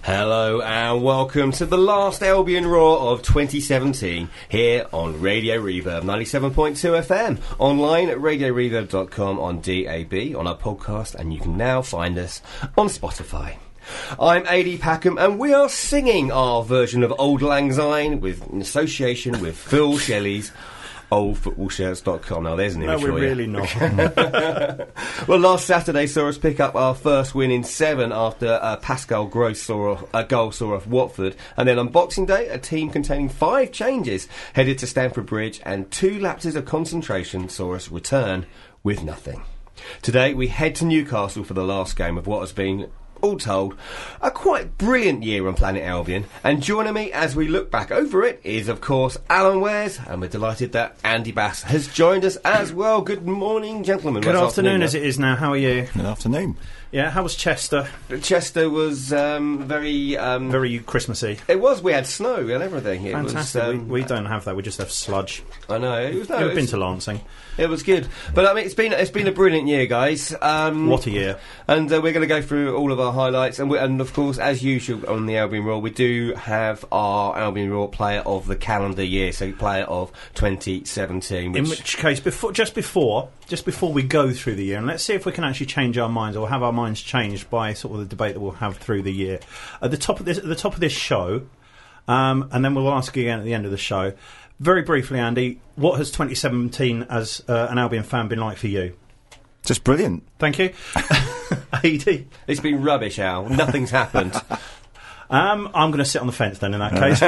Hello and welcome to the last Albion Roar of 2017 here on Radio Reverb 97.2 FM, online at radioreverb.com, on DAB, on our podcast, and you can now find us on Spotify. I'm AD Packham and we are singing our version of Auld Lang Syne in association with Phil Shelley's oldfootballshirts.com. Now there's an image for you. No, we're really not. Well, last Saturday saw us pick up our first win in 7 after Pascal Gross saw a goal off Watford, and then on Boxing Day a team containing 5 changes headed to Stamford Bridge, and 2 lapses of concentration saw us return with nothing. Today we head to Newcastle for the last game of what has been, all told, a quite brilliant year on Planet Albion, and joining me as we look back over it is, of course, Alan Wares, and we're delighted that Andy Bass has joined us as well. Good morning, gentlemen. Good afternoon, as it is now. How are you? Good afternoon. Yeah, how was Chester? Chester was very Christmassy. It was. We had snow and everything. It Fantastic. Was, we don't have that. We just have sludge. I know. You've been to Lancing. It was good, but I mean, it's been a brilliant year, guys. What a year! And we're going to go through all of our highlights, and of course, as usual on the Albion Roar, we do have our Albion Roar Player of the calendar year, so Player of 2017. In which case, just before we go through the year, and let's see if we can actually change our minds or have our minds changed by sort of the debate that we'll have through the year. At the top of this show, and then we'll ask again at the end of the show. Very briefly, Andy, what has 2017 as an Albion fan been like for you? Just brilliant. Thank you. AD? It's been rubbish, Al. Nothing's happened. I'm going to sit on the fence then in that case.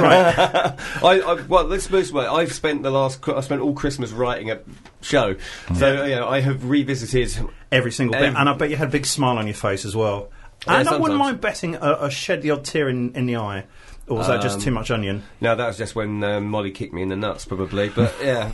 Right. Well, let's move this way. I've spent all Christmas writing a show, so I have revisited every single bit, and I bet you had a big smile on your face as well. And I wouldn't mind betting a shed the odd tear in the eye. Or was that just too much onion? No, that was just when Molly kicked me in the nuts, probably. But yeah,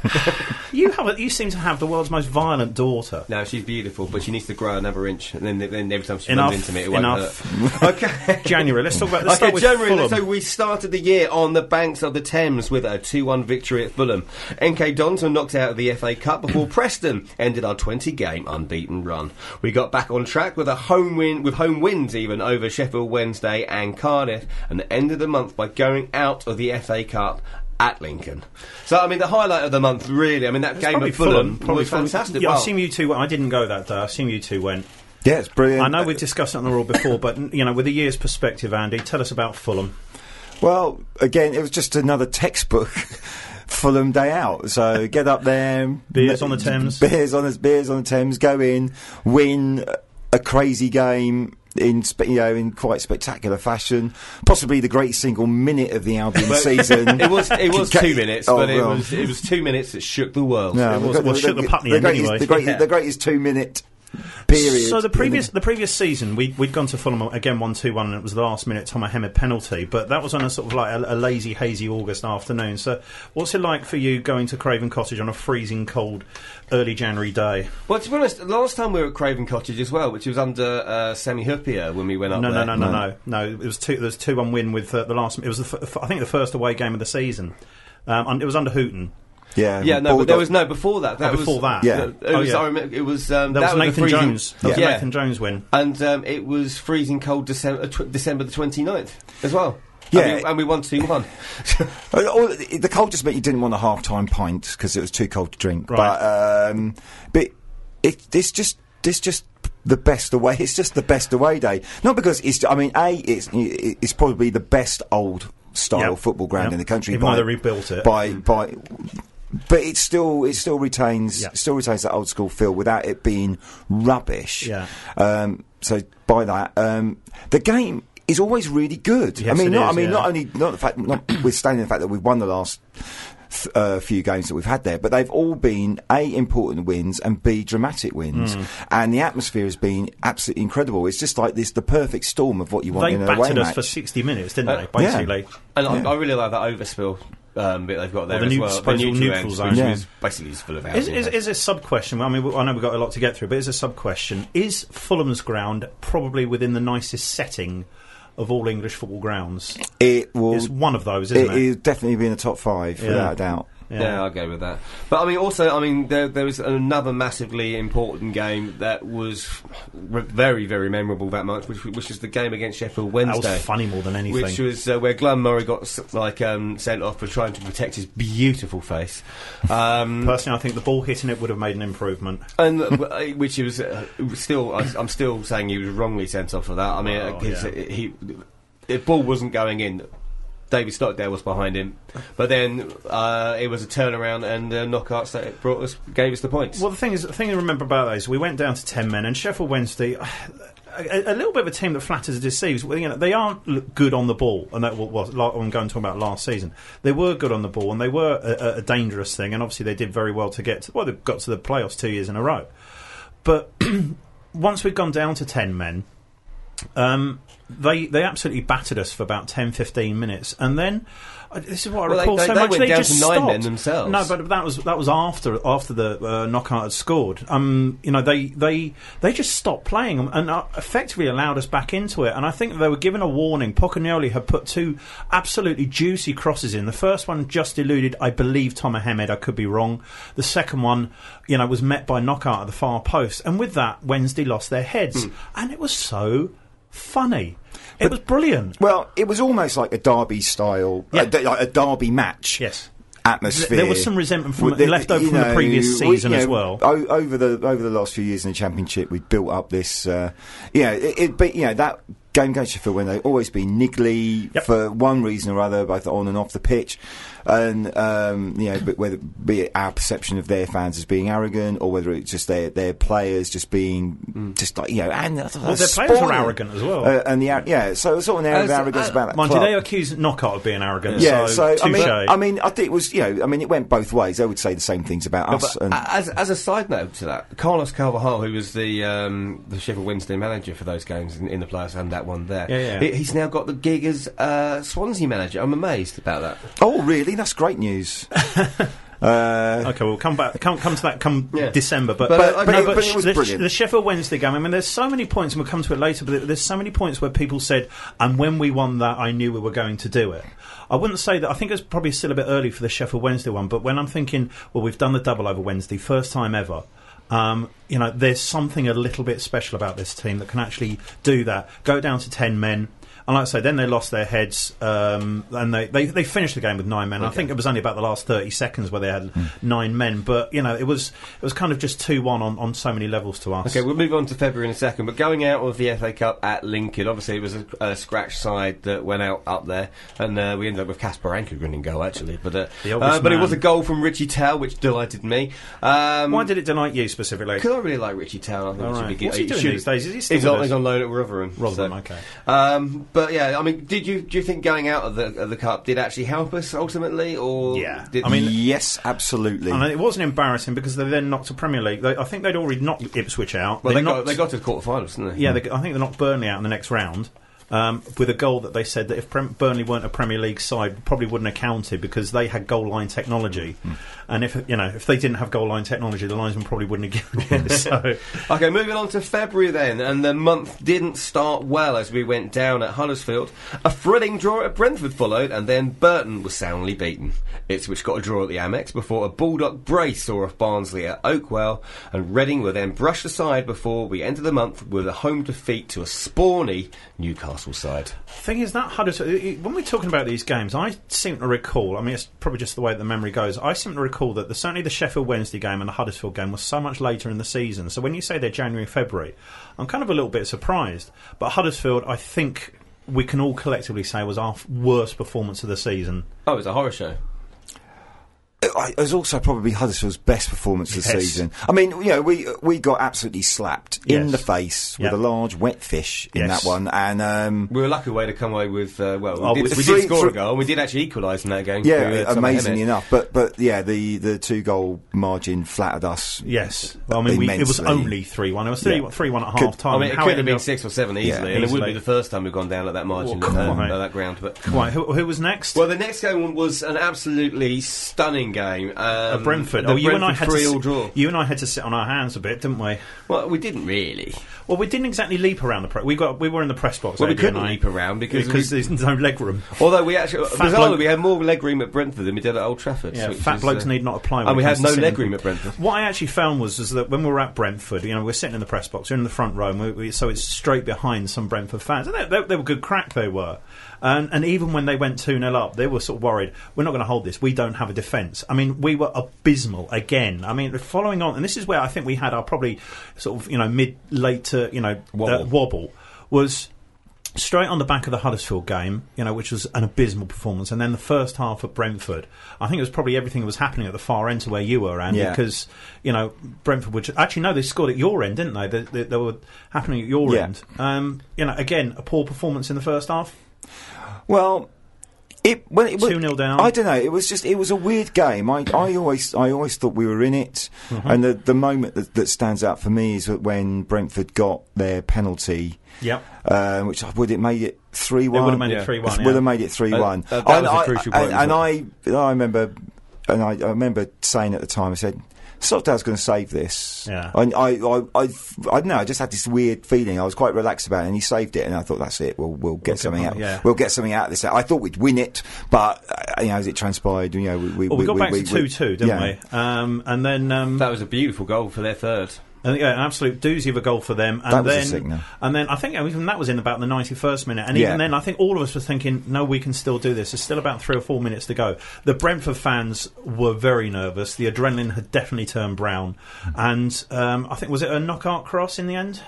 you seem to have the world's most violent daughter. No, she's beautiful, but she needs to grow another inch, and then every time she runs into me, it won't hurt. Okay, January. Let's talk about. Let's start with January. Fulham. So we started the year on the banks of the Thames with a 2-1 victory at Fulham. NK Dons were knocked out of the FA Cup before Preston ended our 20-game unbeaten run. We got back on track with home wins even over Sheffield Wednesday and Cardiff, and ended the month by going out of the FA Cup at Lincoln. So, I mean, the highlight of the month, really, I mean, that game at Fulham was fantastic. Yeah, I assume you two went. I didn't go that day. I assume you two went. Yeah, it's brilliant. I know we've discussed it on the Roar before, but, with a year's perspective, Andy, tell us about Fulham. Well, again, it was just another textbook Fulham day out. So, get up there. Beers on the Thames. Beers on the Thames. Go in, win a crazy game in quite spectacular fashion, possibly the great single minute of the Albion season. It was 2 minutes, but it was 2 minutes that shook the world. No, shook the Putney anyway. The greatest 2 minute period. So the previous season we'd gone to Fulham again 1-2-1, and it was the last minute Tom Ahmed penalty, but that was on a sort of like a lazy, hazy August afternoon. So what's it like for you going to Craven Cottage on a freezing cold early January day? Well, to be honest, last time we were at Craven Cottage as well, which was under Semi Huppier when we went up there. No. It was 2-1 win with the last. It was I think the first away game of the season. It was under Hooton. But there was before that. Before that. Yeah. I remember it was. That was Nathan Jones. That was a Nathan Jones win, and it was freezing cold December the 29th as well. Yeah, and we won 2-1. The cold just meant you didn't want a half-time pint because it was too cold to drink. Right. But it's just the best away. It's just the best away day. Not because it's. I mean, it's probably the best old style football ground in the country. Even though they rebuilt it. But it still retains that old school feel without it being rubbish. Yeah. So by that, the game is always really good. Yes, notwithstanding the fact that we've won the last few games that we've had there, but they've all been A, important wins, and B, dramatic wins. And the atmosphere has been absolutely incredible. It's just like the perfect storm of what you want in an away match. They battered us for 60 minutes, didn't they, basically? Yeah. And I really like that overspill bit they've got there as well. The neutral zone. Which was basically just full of housing. Is a sub-question, I mean, I know we've got a lot to get through, but is a sub-question, is Fulham's ground probably within the nicest setting of all English football grounds? It's one of those, isn't it? It is definitely be in the top 5, without a doubt. Yeah, I'll go with that. But I mean, also, there was another massively important game that was very, very memorable that month, which was the game against Sheffield Wednesday. That was funny more than anything. Which was where Glenn Murray got sent off for trying to protect his beautiful face. Personally, I think the ball hitting it would have made an improvement. And which he was still, I'm still saying he was wrongly sent off for that. I mean, the ball wasn't going in. David Stockdale was behind him, but then it was a turnaround and knockouts that gave us the points. Well, the thing to remember about those, we went down to 10 men, and Sheffield Wednesday, a little bit of a team that flatters and deceives. They are good on the ball, and that was like I'm going to talk about last season. They were good on the ball, and they were a dangerous thing, and obviously they did very well to get to. Well, they got to the playoffs 2 years in a row, but once we'd gone down to 10 men. They absolutely battered us for about 10-15 minutes, and then this is what I recall so much. They just to 9 stopped. men themselves. No, but that was after the knockout had scored. They just stopped playing and effectively allowed us back into it. And I think they were given a warning. Pocognoli had put 2 absolutely juicy crosses in. The first one just eluded, I believe, Tom Mohamed. I could be wrong. The second one, was met by knockout at the far post, and with that, Wednesday lost their heads, and it was so funny. It was brilliant. Well, it was almost like a derby style, like a derby match. Yes. Atmosphere. There was some resentment left over from the previous season as well. Over the last few years in the Championship, we built up this. That game against Sheffield Wednesday always been niggly for one reason or other, both on and off the pitch. And but whether be it our perception of their fans as being arrogant, or whether it's just their players just being just like and their players were arrogant as well. So it was sort of an air of arrogance about that. Mind you, they accused Knockout of being arrogant. Yeah, so I think it was it went both ways. They would say the same things about us. But as a side note to that, Carlos Carvajal, who was the Sheffield Wednesday manager for those games in the playoffs and that one there, he's now got the gig as Swansea manager. I'm amazed about that. Oh, really? That's great news. Okay, we'll come back. Come to that December. But it was brilliant. The Sheffield Wednesday game. I mean, there's so many points, and we'll come to it later. But there's so many points where people said, "And when we won that, I knew we were going to do it." I wouldn't say that. I think it's probably still a bit early for the Sheffield Wednesday one. But when I'm thinking, well, we've done the double over Wednesday, first time ever. There's something a little bit special about this team that can actually do that. Go down to 10 men. And like I say, then they lost their heads, and they finished the game with 9 men. Okay. I think it was only about the last 30 seconds where they had 9 men. But it was kind of just 2-1 on so many levels to us. Okay, we'll move on to February in a second. But going out of the FA Cup at Lincoln, obviously it was a scratch side that went out up there, and we ended up with Kasper Ankergren in goal actually. But it was a goal from Richie Towell, which delighted me. Why did it delight you specifically? Because I really like Richie Towell. I think What's he doing these days? Is he still he's on loan at Rotherham. Okay. But yeah, I mean, do you think going out of the cup did actually help us ultimately, or yes, absolutely. And it wasn't embarrassing because they then knocked a Premier League. I think they'd already knocked Ipswich out. Well, they got to the quarterfinals, didn't they? Yeah, I think they knocked Burnley out in the next round. With a goal that they said that if Burnley weren't a Premier League side, probably wouldn't have counted because they had goal line technology, and if they didn't have goal line technology, the linesman probably wouldn't have given it. So, okay, moving on to February then, and the month didn't start well as we went down at Huddersfield. A thrilling draw at Brentford followed, and then Burton was soundly beaten. Ipswich got a draw at the Amex before a Bulldog brace saw off Barnsley at Oakwell, and Reading were then brushed aside before we entered the month with a home defeat to a spawny Newcastle side. Thing is that Huddersfield, when we're talking about these games, I seem to recall, I mean it's probably just the way that the memory goes, I seem to recall that certainly the Sheffield Wednesday game and the Huddersfield game was so much later in the season. So when you say they're January, February, I'm kind of a little bit surprised. But Huddersfield, I think we can all collectively say was our worst performance of the season. Oh, it was a horror show. It was also probably Huddersfield's best performance of the season. I mean, we got absolutely slapped in the face with a large wet fish in that one, and we were lucky way to come away with. We did score a goal, and we did actually equalise in that game. Yeah, amazingly enough. But yeah, the 2-goal margin flattered us. Yes, well, I mean, it was only 3-1. It was 3-1 at half time. I mean, it could have been 6 or 7 easily, and it wouldn't be the first time we've gone down at that margin at that ground. But who was next? Well, the next game was an absolutely stunning stunning game. At Brentford. The you and I Brentford had to 3-3 draw. You and I had to sit on our hands a bit, didn't we? Well, we didn't really. Well, we didn't exactly leap around the press. We were in the press box. Well, we Adrian couldn't and I, leap around because there's no leg room. although we actually, Fat bizarrely, bloke- we had more leg room at Brentford than we did at Old Trafford. Yeah, which fat is, blokes need not apply. when and we it had comes no to leg sitting. room at Brentford. What I actually found was that when we were at Brentford, we're sitting in the press box, we're in the front row, and so it's straight behind some Brentford fans. And they were good crack, they were. And even when they went 2-0 up, they were sort of worried, we're not going to hold this, we don't have a defence. I mean, we were abysmal again. I mean, following on, and this is where I think we had our probably sort of, mid-late to, wobble, was straight on the back of the Huddersfield game, which was an abysmal performance, and then the first half at Brentford. I think it was probably everything that was happening at the far end to where you were, Andy, because Brentford would actually no, they scored at your end, didn't they? They were happening at your end. Again, a poor performance in the first half. Well, it 2-0 down. I don't know. It was a weird game. I always thought we were in it, and the moment that stands out for me is that when Brentford got their penalty. Yep. Which would it made it 3-1? It would have made it 3-1. Would have made it 3-1. That was a crucial point. And I remember saying at the time, I said, Stockdale's going to save this. Yeah. I don't know. I just had this weird feeling. I was quite relaxed about it, and he saved it. And I thought, that's it. We'll get something out. Yeah. We'll get something out of this. I thought we'd win it, but as it transpired, we got back to 2-2, didn't we? And then that was a beautiful goal for their third. an absolute doozy of a goal for them. And that was a signal. And then I think even that was in about the 91st minute. And even then, I think all of us were thinking, no, we can still do this. There's still about 3 or 4 minutes to go. The Brentford fans were very nervous. The adrenaline had definitely turned brown. And I think, was it a knockout cross in the end?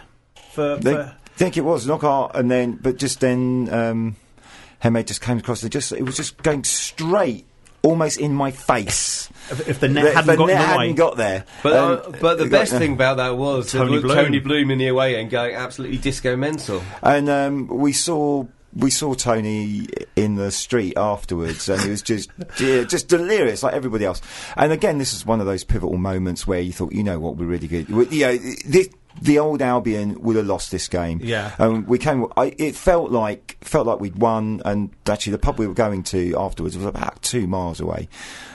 I think it was knockout, and then, but just then, Hemed just came across. It was just going straight, almost in my face. If the net hadn't got there. But the best thing about that was Tony Bloom in the away end going absolutely disco mental. And we saw Tony in the street afterwards, and he was just delirious like everybody else. And again, this is one of those pivotal moments where you thought, what, we're really good. The old Albion would have lost this game. Yeah. It felt like we'd won, and actually the pub we were going to afterwards was about 2 miles away.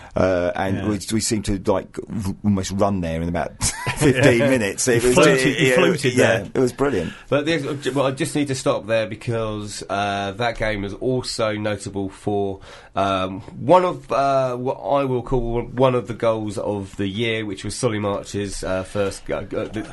We seemed to almost run there in about 15 minutes. You floated there. It was brilliant. But I just need to stop there because that game was also notable for one of what I will call one of the goals of the year, which was Solly March's first goal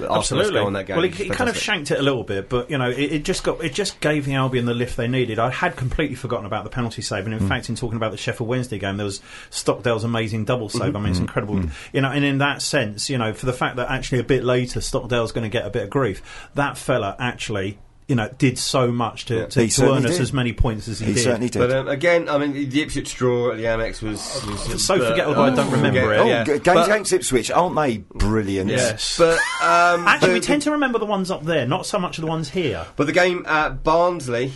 in that game. Well, he kind of shanked it a little bit, but it just gave the Albion the lift they needed. I had completely forgotten about the penalty save, and in fact, in talking about the Sheffield Wednesday game, there was Stockdale's amazing double save. I mean, it's incredible. And in that sense, for the fact that actually a bit later Stockdale's going to get a bit of grief, that fella actually did so much to earn us as many points as he did. Certainly did. But again, I mean, the Ipswich draw at the Amex was so forgettable. I don't remember it. Games against Ipswich, aren't they brilliant? Yes. But actually, we tend to remember the ones up there, not so much the ones here. But the game at Barnsley,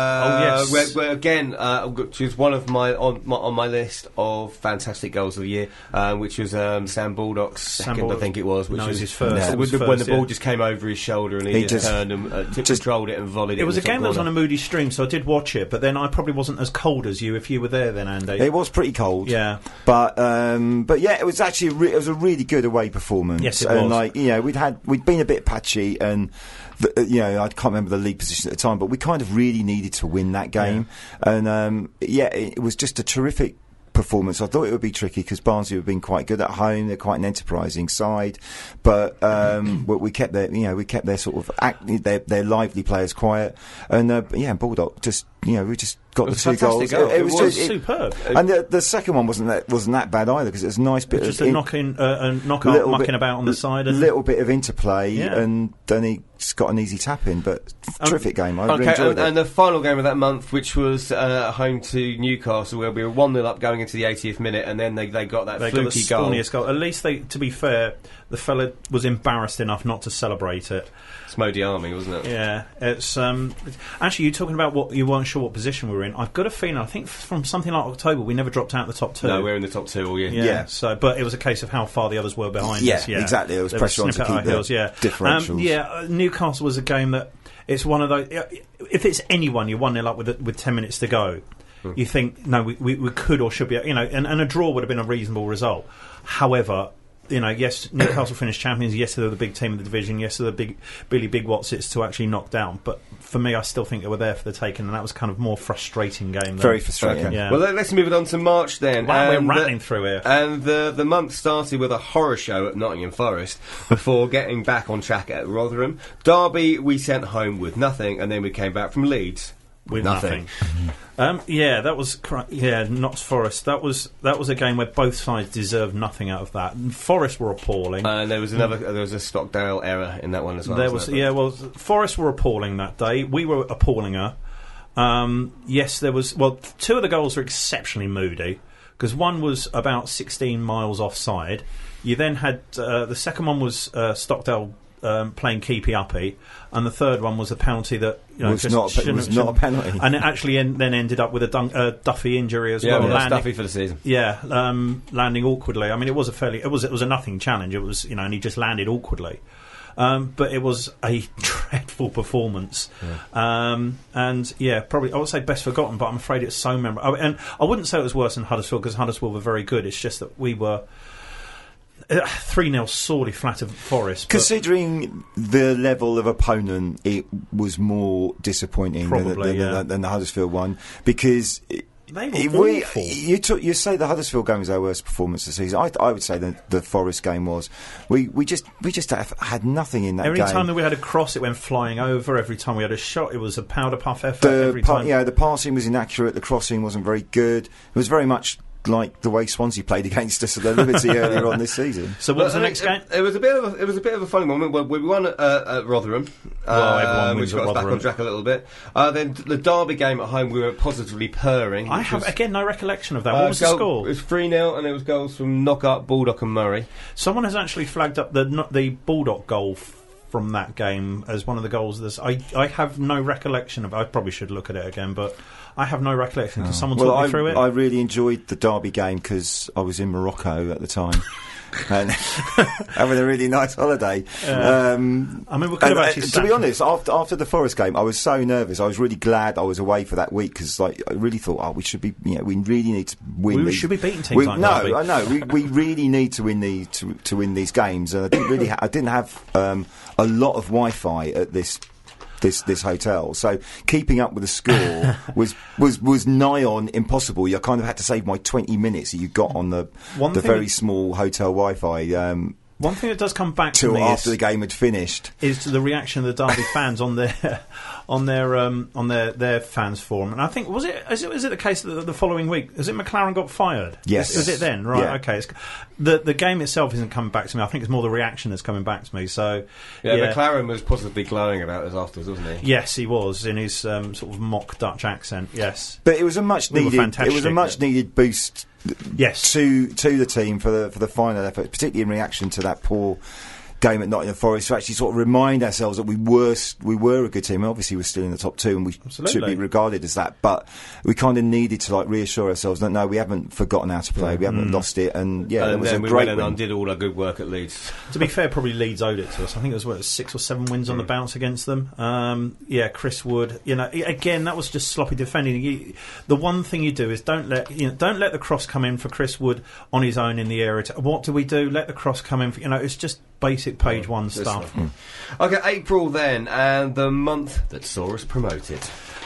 yes, where again, which was one of on my list of fantastic goals of the year, which was Sam Baldock's second, I think it was. Which was his first. When the ball just came over his shoulder and he just turned and controlled it and volleyed it. It was a game that was on a moody stream, so I did watch it, but then I probably wasn't as cold as you if you were there then, Andy. It was pretty cold. Yeah. But yeah, it was actually it was a really good away performance. Yes, it was. And we'd been a bit patchy, and I can't remember the league position at the time, but we kind of really needed to win that game. Yeah. And it was just a terrific performance. I thought it would be tricky because Barnsley have been quite good at home. They're quite an enterprising side, but we kept their sort of their lively players quiet, and Baldock just we just got the 2 goals. It was superb. And the second one wasn't that bad either, because it was a nice bit just of knockout mucking about on the side, a little bit of interplay, and then he's got an easy tap in. But terrific game. I really enjoyed it. And the final game of that month, which was home to Newcastle, where we were 1-0 up going into the 80th minute, and then they got that fluky goal. At least to be fair, the fella was embarrassed enough not to celebrate it. It's Mo Diarmi, wasn't it? Yeah, it's actually, you're talking about what you weren't sure what position we were in. I've got a feeling, I think from something like October, we never dropped out of the top 2. No, we're in the top 2 all year. Yeah. So, but it was a case of how far the others were behind us. Yeah, exactly. There was pressure on to keep the differentials. Newcastle was a game that it's one of those. If it's anyone, you're 1-0 up with 10 minutes to go. you think, no, we could or should be, and a draw would have been a reasonable result. However, yes, Newcastle finished champions. Yes, they're the big team in the division. Yes, they're the big Billy Big Watsits to actually knock down. But for me, I still think they were there for the taking, and that was kind of more frustrating game. Very frustrating. Okay. Yeah. Well, let's move it on to March then. Wow, we're rattling through here. And the month started with a horror show at Nottingham Forest before getting back on track at Rotherham. Derby, we sent home with nothing, and then we came back from Leeds with nothing. That was Notts Forest. That was a game where both sides deserved nothing out of that. Forest were appalling, and there was a Stockdale error in that one as well. Forest were appalling that day. We were appallinger. Yes, there was. Well, two of the goals were exceptionally moody because one was about 16 miles offside. You then had the second one was Stockdale playing keepy-uppy, and the third one was a penalty that was not a penalty, and it actually then ended up with a Duffy injury as well. Yeah, Duffy for the season. Yeah, landing awkwardly. I mean, it was a nothing challenge. It was and he just landed awkwardly. But it was a dreadful performance, and probably I would say best forgotten. But I'm afraid it's so memorable. And I wouldn't say it was worse than Huddersfield because Huddersfield were very good. It's just that we were 3-0 sorely flattered Forest. Considering the level of opponent, it was more disappointing than the Huddersfield one because. They were awful. You say the Huddersfield game was our worst performance this season. I would say the Forest game was. We just had nothing in that game. Every time that we had a cross, it went flying over. Every time we had a shot, it was a powder puff effort. The passing was inaccurate. The crossing wasn't very good. It was very much like the way Swansea played against us at the Liberty earlier on this season. So what was the next game? It was a bit of a funny moment. We won at Rotherham, everyone wins which got at us back on track a little bit. Then the Derby game at home, we were positively purring. I have again no recollection of that. What was the score? It was 3-0, and it was goals from Knockout, Baldock, and Murray. Someone has actually flagged up the Baldock goal from that game as one of the goals. I have no recollection of. I probably should look at it again, but I have no recollection because someone talked me through it. I really enjoyed the Derby game because I was in Morocco at the time. And having a really nice holiday. I mean, we could have actually. To be honest, after the Forest game, I was so nervous. I was really glad I was away for that week because, I really thought, we should be. We really need to win. We should be beating teams like Derby. No, I know. We really need to win to win these games, and I didn't really. I didn't have a lot of Wi-Fi at this hotel, so keeping up with the score was nigh on impossible. You kind of had to save my 20 minutes that you got on the very small hotel Wi-Fi. One thing that does come back to me after the game had finished is the reaction of the Derby fans on their fans forum. And I think is it the case that the following week McLaren got fired? Yes. Was it then? Right. Yeah. Okay. The game itself isn't coming back to me. I think it's more the reaction that's coming back to me. So McLaren was positively glowing about us afterwards, wasn't he? Yes, he was in his sort of mock Dutch accent. Yes, but it was a much needed boost. Yes, to the team for the final effort, particularly in reaction to that poor game at Nottingham Forest, to actually sort of remind ourselves that we were a good team. Obviously, we're still in the top two, and we should be regarded as that. But we kind of needed to reassure ourselves that no, we haven't forgotten how to play, we haven't lost it, and it was a great went win. and did all our good work at Leeds. To be fair, probably Leeds owed it to us. I think it was 6 or 7 wins on the bounce against them. Chris Wood. Again, that was just sloppy defending. The one thing you do is don't let the cross come in for Chris Wood on his own in the area. What do we do? Let the cross come in. It's just basic page one stuff. Okay, April then, and the month that saw us promoted.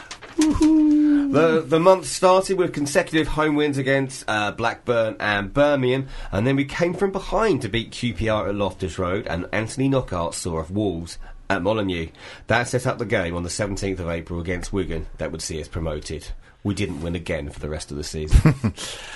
The month started with consecutive home wins against Blackburn and Birmingham, and then we came from behind to beat QPR at Loftus Road, and Anthony Knockout saw off Wolves at Molineux. That set up the game on the 17th of April against Wigan that would see us promoted. We didn't win again for the rest of the season.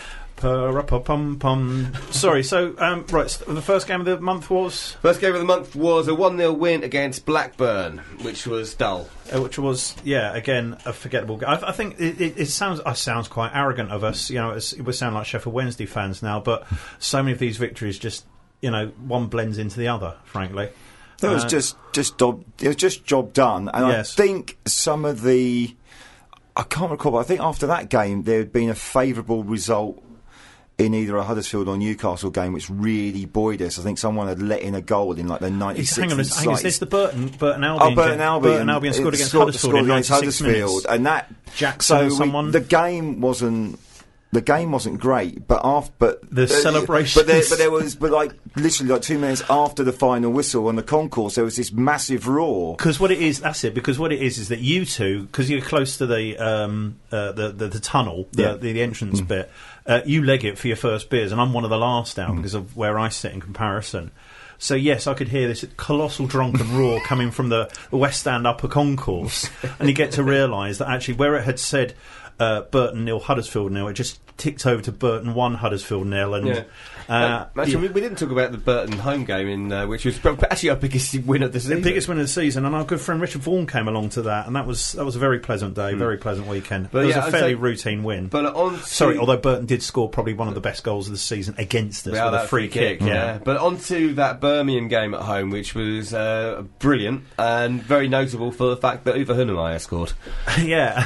Sorry, so the first game of the month was? First game of the month was a 1-0 win against Blackburn, which was dull. Which was, again, a forgettable game. I think it sounds quite arrogant of us. It would sound like Sheffield Wednesday fans now, but so many of these victories just, one blends into the other, frankly. It was just job done, and yes. I think some of I can't recall, but I think after that game there had been a favourable result in either a Huddersfield or Newcastle game which really buoyed us. I think someone had let in a goal in like the 96th. Hang on, is this the Burton Albion? Oh, Burton Albion. Burton Albion scored against Huddersfield in 96 minutes. And that Jackson, someone. The game wasn't great, but the celebrations. But there was literally like 2 minutes after the final whistle on the concourse, there was this massive roar. Because what it is is that you two, because you're close to the tunnel, the entrance bit, you leg it for your first beers, and I'm one of the last out because of where I sit in comparison. So yes, I could hear this colossal drunken roar coming from the West Stand upper concourse, and you get to realise that actually where it had said Burton 0, Huddersfield 0, it just ticked over to Burton 1, Huddersfield 0, and actually, we didn't talk about the Burton home game, which was actually our biggest win of the season. The biggest win of the season, and our good friend Richard Vaughan came along to that, and that was a very pleasant day, very pleasant weekend. But it was a fairly routine win. But although Burton did score probably one of the best goals of the season against us with a free kick. Yeah. But on to that Birmingham game at home, which was brilliant and very notable for the fact that Uwe Hunnemeyer scored. Yeah,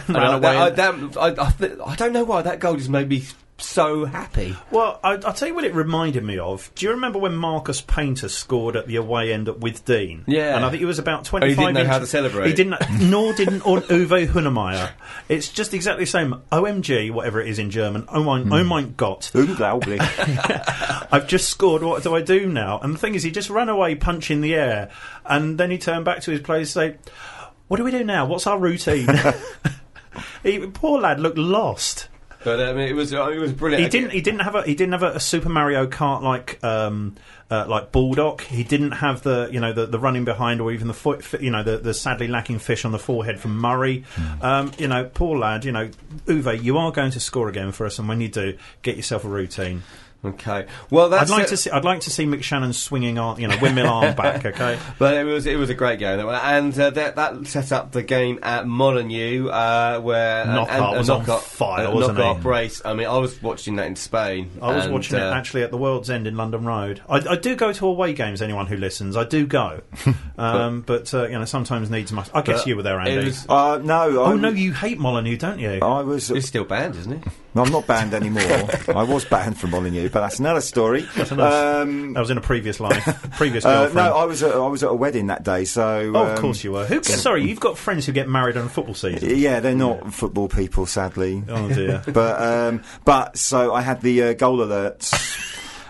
I don't know why that goal just made me so happy. Well, I'll tell you what it reminded me of. Do you remember when Marcus Painter scored at the away end with Dean? Yeah. And I think he was about 25 He didn't know how to celebrate. He didn't, nor didn't Uwe Hunnemeyer. It's just exactly the same. OMG, whatever it is in German. Oh mein Gott. Unglaublich. I've just scored, what do I do now? And the thing is, he just ran away, punch in the air, and then he turned back to his players and say, what do we do now? What's our routine? Poor lad looked lost. But it was brilliant. He didn't have a Super Mario Kart like Bulldog. He didn't have the running behind or even the foot. The sadly lacking fish on the forehead from Murray. Poor lad. Uwe, you are going to score again for us, and when you do, get yourself a routine. Okay. Well, I'd like to see Mick Shannon swinging windmill arm back. Okay. But it was a great game, and that set up the game at Molineux, where Knockaert was on fire, wasn't Knockaert brace. I mean, I was watching that in Spain. I was watching it actually at the World's End in London Road. I do go to away games. Anyone who listens, I do go. But sometimes needs must. I guess you were there, Andy. No, you hate Molineux, don't you? I was. He's still banned, isn't he? No, I'm not banned anymore. I was banned from Molineux, but that's another story. That was in a previous life, previous girlfriend. No, I was at a wedding that day. So, of course you were. Sorry, you've got friends who get married on a football season. Yeah, they're not football people, sadly. Oh dear. But so I had the goal alerts.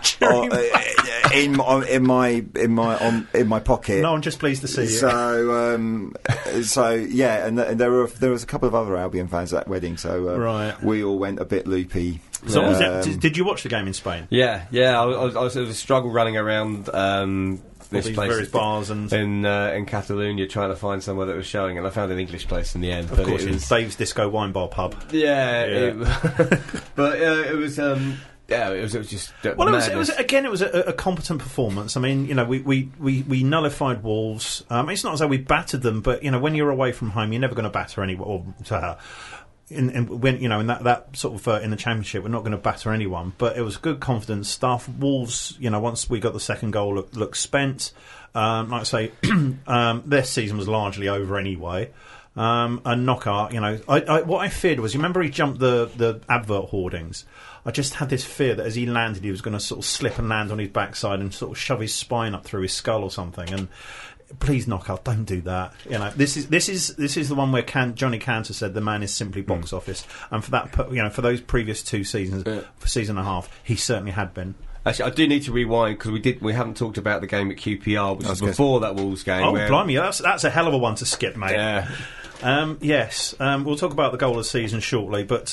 in my pocket. No, I'm just pleased to see you. So yeah, and there was a couple of other Albion fans at that wedding, so we all went a bit loopy. So did you watch the game in Spain? Yeah. I was a struggle running around this place, various bars and in Catalonia, trying to find somewhere that was showing, and I found an English place in the end. Of course, it's Dave's Disco Wine Bar pub. Yeah. But it was. Yeah, it was just. It was a competent performance. I mean, we nullified Wolves. It's not as though we battered them, but when you're away from home, you're never going to batter anyone. In that sort of in the Championship, we're not going to batter anyone. But it was good confidence stuff. Wolves, once we got the second goal, looked spent. Like I say, their season was largely over anyway. And Knockaert, what I feared was, you remember he jumped the advert hoardings. I just had this fear that as he landed, he was going to sort of slip and land on his backside and sort of shove his spine up through his skull or something. And please, Knockaert, don't do that. This is the one where Johnny Cantor said the man is simply box office, and for that, for those previous 2 seasons, for season and a half, he certainly had been. Actually, I do need to rewind because we haven't talked about the game at QPR, which was before that Wolves game. Oh, blimey, that's a hell of a one to skip, mate. Yeah. Yes, we'll talk about the goal of the season shortly, but.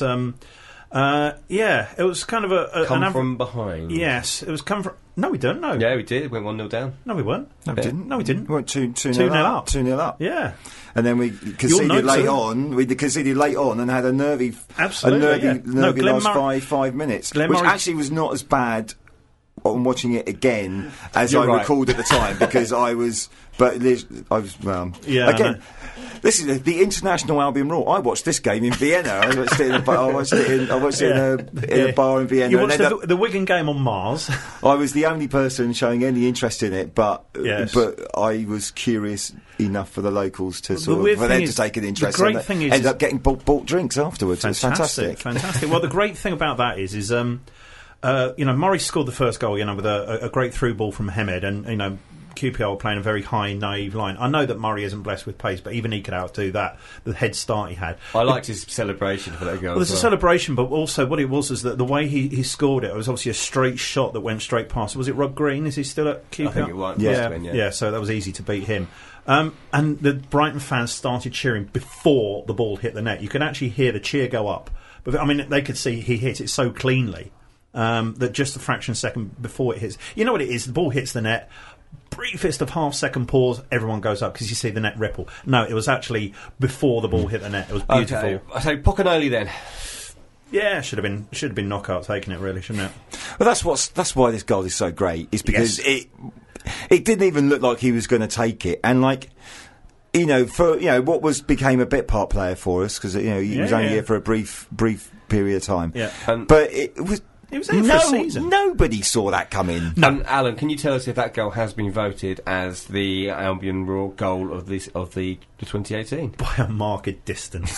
It was kind of from behind. Yes, it was come from. No, we didn't. No. Yeah, we did. We went 1-0 down. No, we weren't. No, we didn't. No, we didn't. We went 2-0 up. 2-0 up. Yeah. And then we conceded late on. We conceded late on and had a nervy last 5 minutes, which actually was not as bad on watching it again as I recalled at the time, because I was. Again. This is the International Albion rule. I watched this game in Vienna. I watched it in a bar in Vienna. You watched the Wigan game on Mars. I was the only person showing any interest in it, but I was curious enough for the locals to to take an interest. The great thing is, ended up getting bought drinks afterwards. It was fantastic. Well, the great thing about that is Murray scored the first goal, with a great through ball from Hamed, and QPR were playing a very high, naive line. I know that Murray isn't blessed with pace, but even he could outdo that, the head start he had. I liked his celebration for that goal. Well, there's a celebration, but also what it was is that the way he scored it was obviously a straight shot that went straight past. Was it Rob Green? Is he still at QPR? I think it was. Yeah, so that was easy to beat him. And the Brighton fans started cheering before the ball hit the net. You could actually hear the cheer go up. But I mean, they could see he hit it so cleanly that just a fraction of a second before it hits... You know what it is? The ball hits the net... briefest of half-second pause, everyone goes up because you see the net ripple. No, it was actually before the ball hit the net. It was beautiful. Okay. So Pocanoli then. Yeah, should have been knockout taking it, really, shouldn't it? Well, that's why this goal is so great. Is because it didn't even look like he was going to take it, and what became a bit part player for us because he was only here for a brief period of time. Yeah, but it was. It was there for a season. Nobody saw that coming. No. Alan, can you tell us if that goal has been voted as the Albion Roar goal of the 2018? By a marked distance.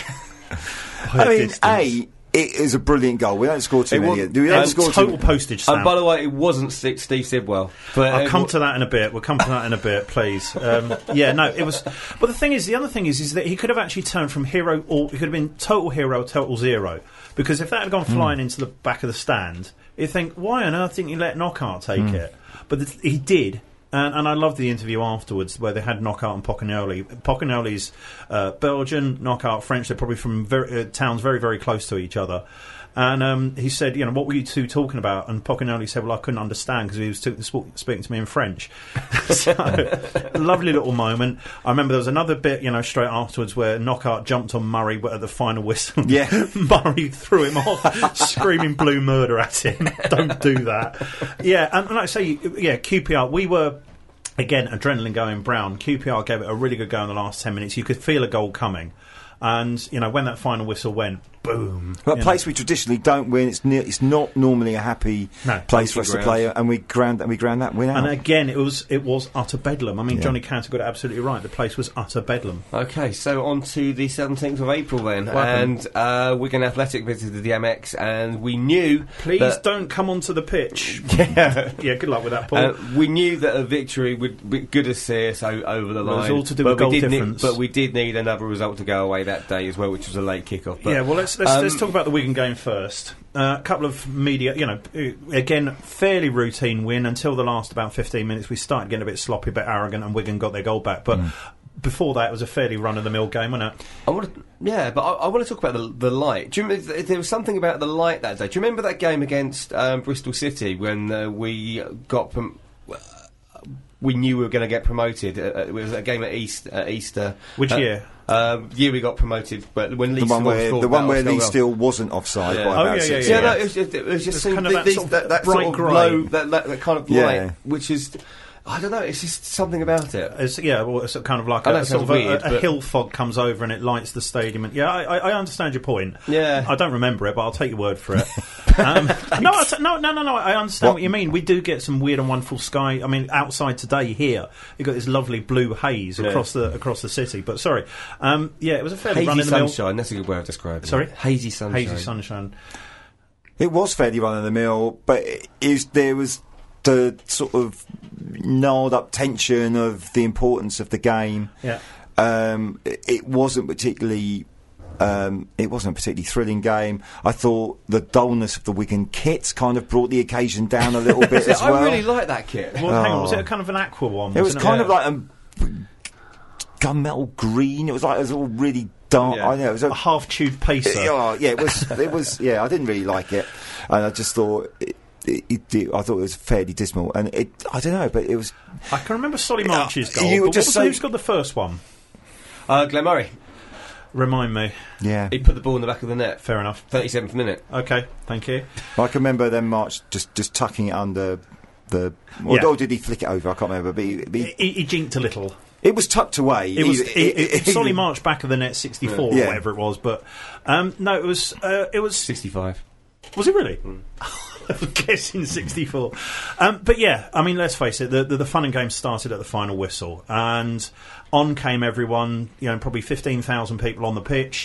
It is a brilliant goal. We don't score too many. We don't score total postage stamp. And by the way, it wasn't Steve Sidwell. But I'll come to that in a bit. We'll come to that in a bit, please. It was. But the other thing is that he could have actually turned from hero, or he could have been total hero, total zero. Because if that had gone flying into the back of the stand, you'd think, why on earth didn't you let Knockaert take it? But he did. And I loved the interview afterwards where they had Knockaert and Pocanoli. Pocanoli's Belgian, Knockaert French. They're probably from towns very, very close to each other. And he said, what were you two talking about? And Pocanoli said, well, I couldn't understand because he was speaking to me in French. So, a lovely little moment. I remember there was another bit, straight afterwards where Knockaert jumped on Murray at the final whistle. Yeah. Murray threw him off, screaming blue murder at him. Don't do that. Yeah, and like I say, QPR, we were... Again, adrenaline going brown. QPR gave it a really good go in the last 10 minutes. You could feel a goal coming. And, when that final whistle went, boom. Well, a place we traditionally don't win. It's not normally a happy place for us to play, and we ground that win out. And again, it was utter bedlam. I mean, Johnny Cantor got it absolutely right. The place was utter bedlam. Okay, so on to the 17th of April then. And Wigan Athletic visited the Amex, and we knew... Please don't come onto the pitch. Yeah, good luck with that, Paul. We knew that a victory would be good to see us over the line. It was all to do with goal difference. But we did need another result to go away that day as well, which was a late kick-off. But, let's talk about the Wigan game first. A couple of media, again, fairly routine win until the last about 15 minutes. We started getting a bit sloppy, a bit arrogant, and Wigan got their goal back. But before that, it was a fairly run-of-the-mill game, wasn't it? I want to talk about the light. Do you remember, there was something about the light that day. Do you remember that game against Bristol City when we got... we knew we were going to get promoted. It was a game at Easter. Which year? Year we got promoted, but when Lee the one where Lee Steele wasn't offside. Yeah. By about 6 years. No, it was just kind of that bright sort of grey, low, that kind of light, which is. I don't know. It's just something about it. It's kind of like a hill fog comes over and it lights the stadium. And I understand your point. Yeah, I don't remember it, but I'll take your word for it. No. I understand what you mean. We do get some weird and wonderful sky. I mean, outside today here, you've got this lovely blue haze across the city. But sorry, it was a fairly hazy sunshine. That's a good way of describing it. Sorry, hazy sunshine. Hazy sunshine. It was fairly run of the mill, but there was the sort of gnarled up tension of the importance of the game. Yeah. It wasn't particularly thrilling game. I thought the dullness of the Wigan kit kind of brought the occasion down a little bit as well. I really like that kit. Well, hang on, was it a kind of an aqua one? It was kind of like gunmetal green. It was all really dark. Yeah. I know it was a half-tube pacer. It was. Yeah, I didn't really like it, and I just thought. I thought it was fairly dismal, and I don't know, but it was. I can remember Solly March's goal. Who's got the first one? Glenn Murray. Remind me. Yeah, he put the ball in the back of the net. Fair enough. 37th minute. Okay, thank you. I can remember then March just tucking it under the. Or did he flick it over? I can't remember, but he jinked a little. It was tucked away. It was Solly March back of the net 64 or whatever it was, but no, it was 65. Was it really? I'm guessing 64. But yeah, I mean, let's face it, the fun and games started at the final whistle, and on came everyone, probably 15,000 people on the pitch.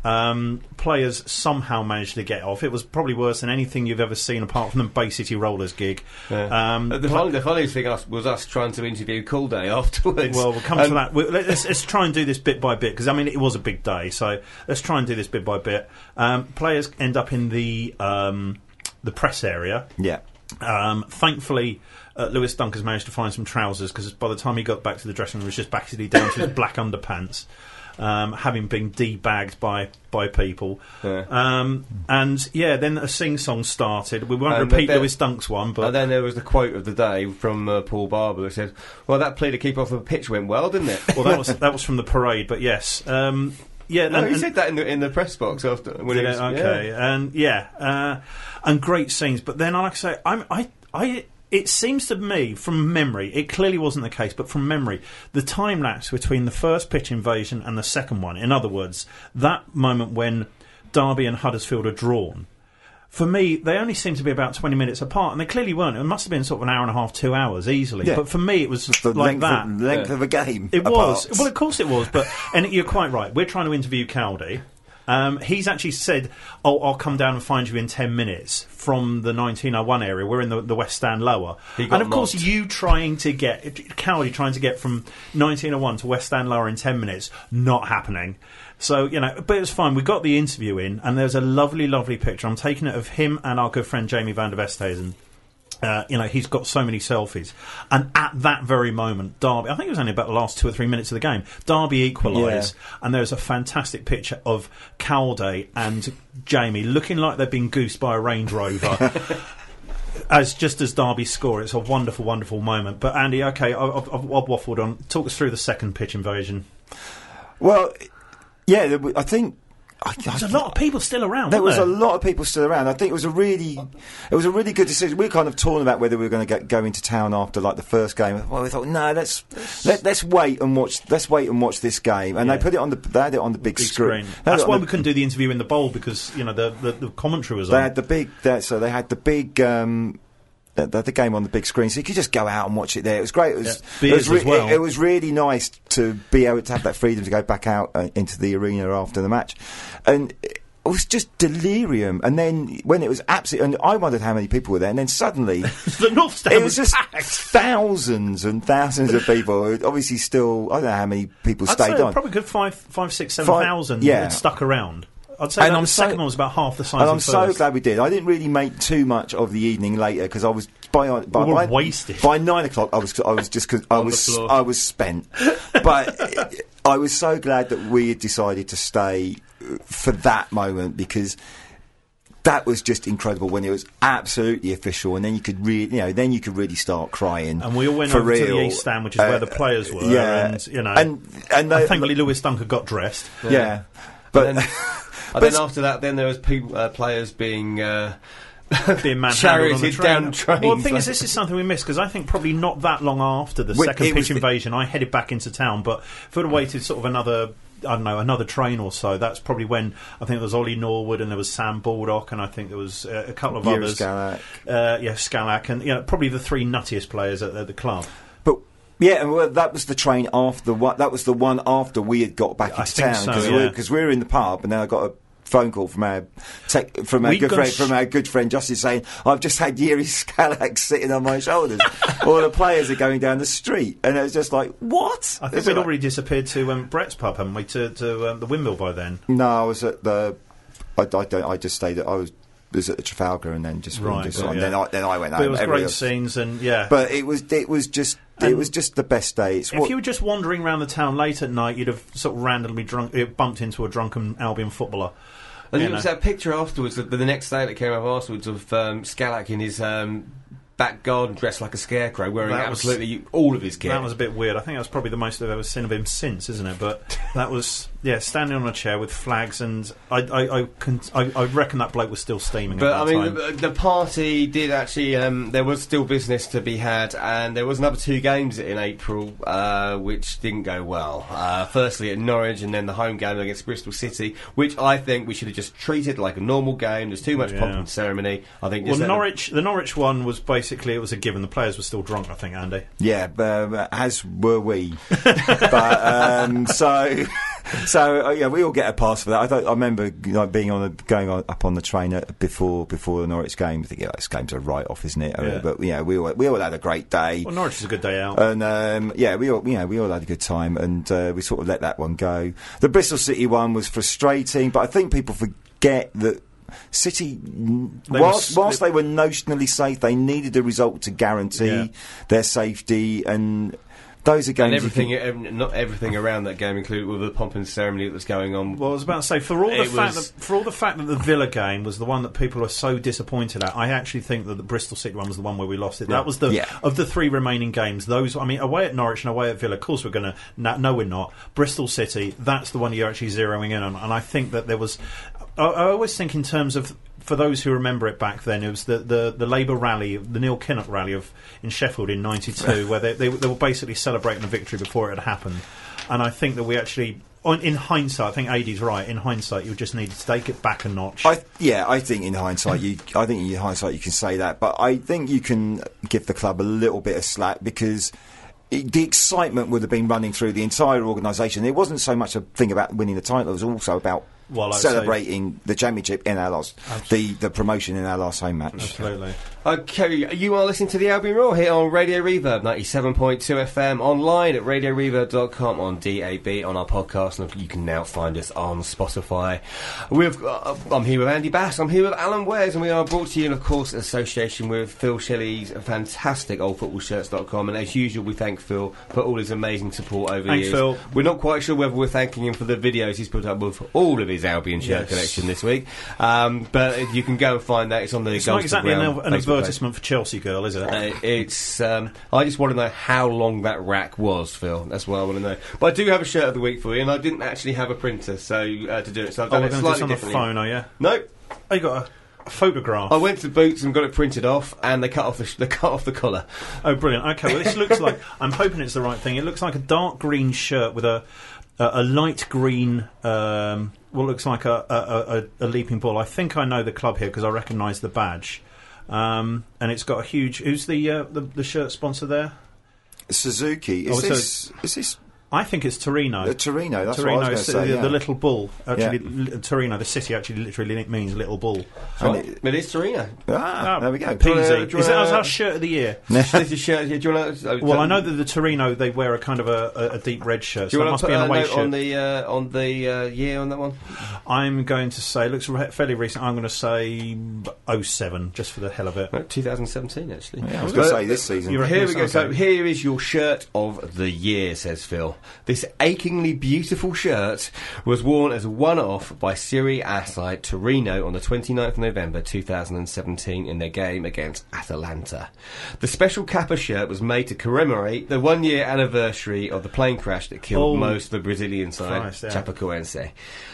Players somehow managed to get off. It was probably worse than anything you've ever seen apart from the Bay City Rollers gig. Yeah. The funniest thing was us trying to interview Cool Day afterwards. Well, we'll come to that. Let's try and do this bit by bit, because, I mean, it was a big day, so let's try and do this bit by bit. Players end up in the press area. Yeah. Thankfully, Lewis Dunk has managed to find some trousers, because by the time he got back to the dressing room, it was just basically down to his black underpants, having been debagged by people. Yeah. Then a sing-song started. We won't repeat Lewis Dunk's one, but... And then there was the quote of the day from Paul Barber, who said, well, that play to keep off the pitch went well, didn't it? Well, that was from the parade, but yes... Yeah, he said that in the press box after. When he was, okay, yeah. And great scenes. But then, like I say, it seems to me, from memory, it clearly wasn't the case, but from memory, the time lapse between the first pitch invasion and the second one, in other words, that moment when Derby and Huddersfield are drawn, for me, they only seem to be about 20 minutes apart, and they clearly weren't. It must have been sort of an hour and a half, 2 hours, easily. Yeah. But for me, it was the like that. The length of a game. It was. Well, of course it was. And you're quite right. We're trying to interview Caldy. He's actually said, I'll come down and find you in 10 minutes from the 1901 area. We're in the West Stand Lower. And of course, Caldy trying to get from 1901 to West Stand Lower in 10 minutes, not happening. So, but it was fine. We got the interview in, and there's a lovely, lovely picture. I'm taking it of him and our good friend Jamie van der Vesthuizen. He's got so many selfies. And at that very moment, Derby, I think it was only about the last 2 or 3 minutes of the game, Derby equalised, and there's a fantastic picture of Caldy and Jamie looking like they've been goosed by a Range Rover. As Derby score. It's a wonderful, wonderful moment. But Andy, okay, I've waffled on. Talk us through the second pitch invasion. Well, yeah, I think there's a lot of people still around. There was a lot of people still around. I think it was a really good decision. We were kind of torn about whether we were going to go into town after like the first game. Well, we thought, no, let's wait and watch. Let's wait and watch this game. And they put it on they had it on the big screen. That's why we couldn't do the interview in the bowl, because the commentary was on. They had the big. So they had the big. The game on the big screen, so you could just go out and watch it there. It was great. It was really nice to be able to have that freedom to go back out into the arena after the match, and it was just delirium. And then when it was absolutely, and I wondered how many people were there, and then suddenly the North Stand it was just thousands and thousands of people. Obviously, still I don't know how many people stayed on. Probably good 5, 6, 7,000 had stuck around. I'd say the second one was about half the size of the first. And I'm so glad we did. I didn't really make too much of the evening later, because I was wasted. By 9 o'clock. I was spent. But I was so glad that we had decided to stay for that moment, because that was just incredible when it was absolutely official, and then you could really start crying. And we all went over to the East Stand, which is where the players were. Yeah, and thankfully Lewis Dunker got dressed. Yeah, but. And then after that, there was players being charioted down trains. Well, the thing is, this is something we missed, because I think probably not that long after the second pitch invasion, I headed back into town. But if I'd waited sort of another train or so, that's probably when I think there was Ollie Norwood, and there was Sam Baldock, and I think there was a couple of others. Scalak, and probably the 3 nuttiest players at the club. But yeah, well, that was the train after that was the one after we had got back into town, because we were in the pub, and then I got a phone call from our good friend Justin saying, I've just had Yuri Scalak sitting on my shoulders. All the players are going down the street, and it was just like, what? I think we'd already disappeared to Brett's pub, hadn't we? To the Windmill by then. No, I was at the. I just stayed at. I was at the Trafalgar, and then just right. Then I went home. But it was great scenes, and But it was just the best day. If you were just wandering around the town late at night, you'd have sort of randomly bumped into a drunken Albion footballer. And there was that picture afterwards, the next day that came up afterwards, of Scalak in his back garden dressed like a scarecrow, wearing absolutely all of his gear. That was a bit weird. I think that's probably the most I've ever seen of him since, isn't it? But that was, standing on a chair with flags, and I reckon that bloke was still steaming. But at that time. The party did actually. There was still business to be had, and there was another 2 games in April, which didn't go well. Firstly at Norwich, and then the home game against Bristol City, which I think we should have just treated like a normal game. There's too much pomp and ceremony. I think. The Norwich one was basically, it was a given. The players were still drunk, I think, Andy. Yeah, as were we. But So yeah, we all get a pass for that. I remember being up on the train before the Norwich game. I think this game's a write-off, isn't it? Yeah. But we all had a great day. Well, Norwich is a good day out. And we all had a good time, and we sort of let that one go. The Bristol City one was frustrating, but I think people forget that City, whilst they were notionally safe, they needed a result to guarantee their safety, and those are games. And not everything around that game, included with the pomp and ceremony that was going on. Well, I was about to say, for all the fact that the Villa game was the one that people are so disappointed at, I actually think that the Bristol City one was the one where we lost it. That was of the three remaining games. Those, I mean, away at Norwich and away at Villa. Of course, we're going to. No, we're not. Bristol City. That's the one you're actually zeroing in on, and I think that there was. I always think in terms of, for those who remember it back then, it was the Labour rally, the Neil Kinnock rally in Sheffield in '92, where they were basically celebrating the victory before it had happened. And I think that we actually, in hindsight, I think Adie's right. In hindsight, you just needed to take it back a notch. I think in hindsight, you can say that, but I think you can give the club a little bit of slack because. The excitement would have been running through the entire organisation. It wasn't so much a thing about winning the title; it was also about celebrating the championship in our last, the promotion in our last home match. Absolutely. Okay, you are listening to the Albion Roar here on Radio Reverb 97.2 FM, online at radioreverb.com, on DAB, on our podcast, and you can now find us on Spotify. I'm here with Andy Bass, I'm here with Alan Wares, and we are brought to you in, of course, in association with Phil Shelley's fantastic oldfootballshirts.com, and as usual, we thank Phil for all his amazing support over the years. Phil. We're not quite sure whether we're thanking him for the videos he's put up with all of his Albion shirt collection this week, but you can go and find that. It's on the It's not exactly an advertisement for Chelsea Girl, is it? It's. I just want to know how long that rack was, Phil. That's what I want to know. But I do have a shirt of the week for you, and I didn't actually have a printer to do it, so I've done it slightly on differently. The phone, are you? No. Oh, you got a photograph. I went to Boots and got it printed off, and they cut off the collar. Oh, brilliant! Okay, well, this looks like. I'm hoping it's the right thing. It looks like a dark green shirt with a light green. What looks like a leaping ball. I think I know the club here because I recognise the badge. And it's got a huge. Who's the shirt sponsor there? Suzuki. Is this? I think it's Torino. Torino. That's Torino, what I was going to say. The little bull. Actually, Torino, the city actually literally means little bull. Right. It is Torino. There we go. Peasy. Is that our shirt of the year? This is shirt. Do you want to? Well, I know that the Torino they wear a kind of a deep red shirt. Do you so want it must to put be an a away note shirt. on the year on that one? I'm going to say, looks fairly recent. I'm going to say 07, just for the hell of it. No, 2017, actually. Yeah, I was going to say this season. Here we go. So here is your shirt of the year, says Phil. This achingly beautiful shirt was worn as a one-off by Serie A side Torino on the 29th of November 2017 in their game against Atalanta. The special Kappa shirt was made to commemorate the one-year anniversary of the plane crash that killed most of the Brazilian side, Chapecoense.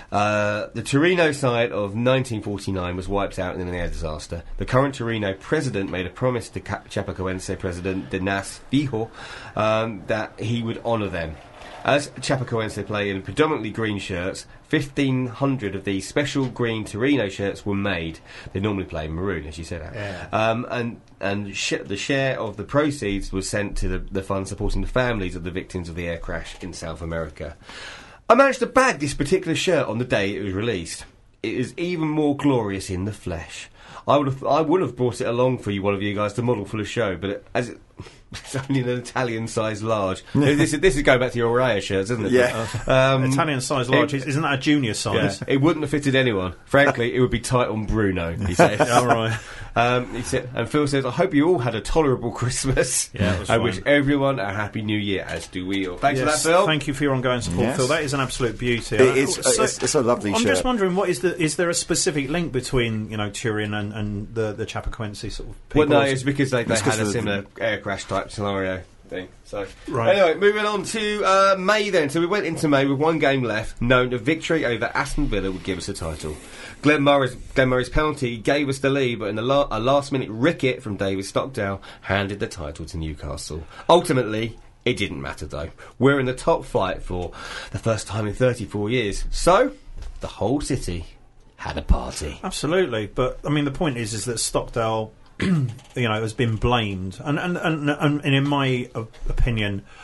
The Torino side of 1949 was wiped out in an air disaster. The current Torino president made a promise to Chapecoense president Dinas Fijo that he would honour them. As Chapecoense play in predominantly green shirts, 1,500 of these special green Torino shirts were made. They normally play in maroon, as you said. Yeah. The share of the proceeds was sent to the fund supporting the families of the victims of the air crash in South America. I managed to bag this particular shirt on the day it was released. It is even more glorious in the flesh. I would have brought it along for you, one of you guys, to model for the show, but it's only an Italian size large. This is going back to your Raya shirts, isn't it? Yeah. Italian size large. Isn't that a junior size? Yeah, it wouldn't have fitted anyone. Frankly, it would be tight on Bruno, he says. All right. He said, and Phil says, I hope you all had a tolerable Christmas. Yeah, it was I fine. wish everyone a happy new year, as do we all. Thanks for that, Yes, Phil. thank you for your ongoing support, Yes. Phil. That is an absolute beauty. It's a lovely I'm shirt. just wondering, is there a specific link between Turin and the Chapecoense sort of people? Well, no, it's because they It's had a 'cause of similar air crash type scenario thing. So, Right. Anyway, moving on to May then. So we went into May with one game left, knowing a victory over Aston Villa would give us a title. Glenn Murray's penalty gave us the lead, but in a last-minute ricket from David Stockdale handed the title to Newcastle. Ultimately, it didn't matter though. We're in the top flight for the first time in 34 years. So, the whole city had a party. Absolutely, but I mean the point is that Stockdale, has been blamed, and in my opinion,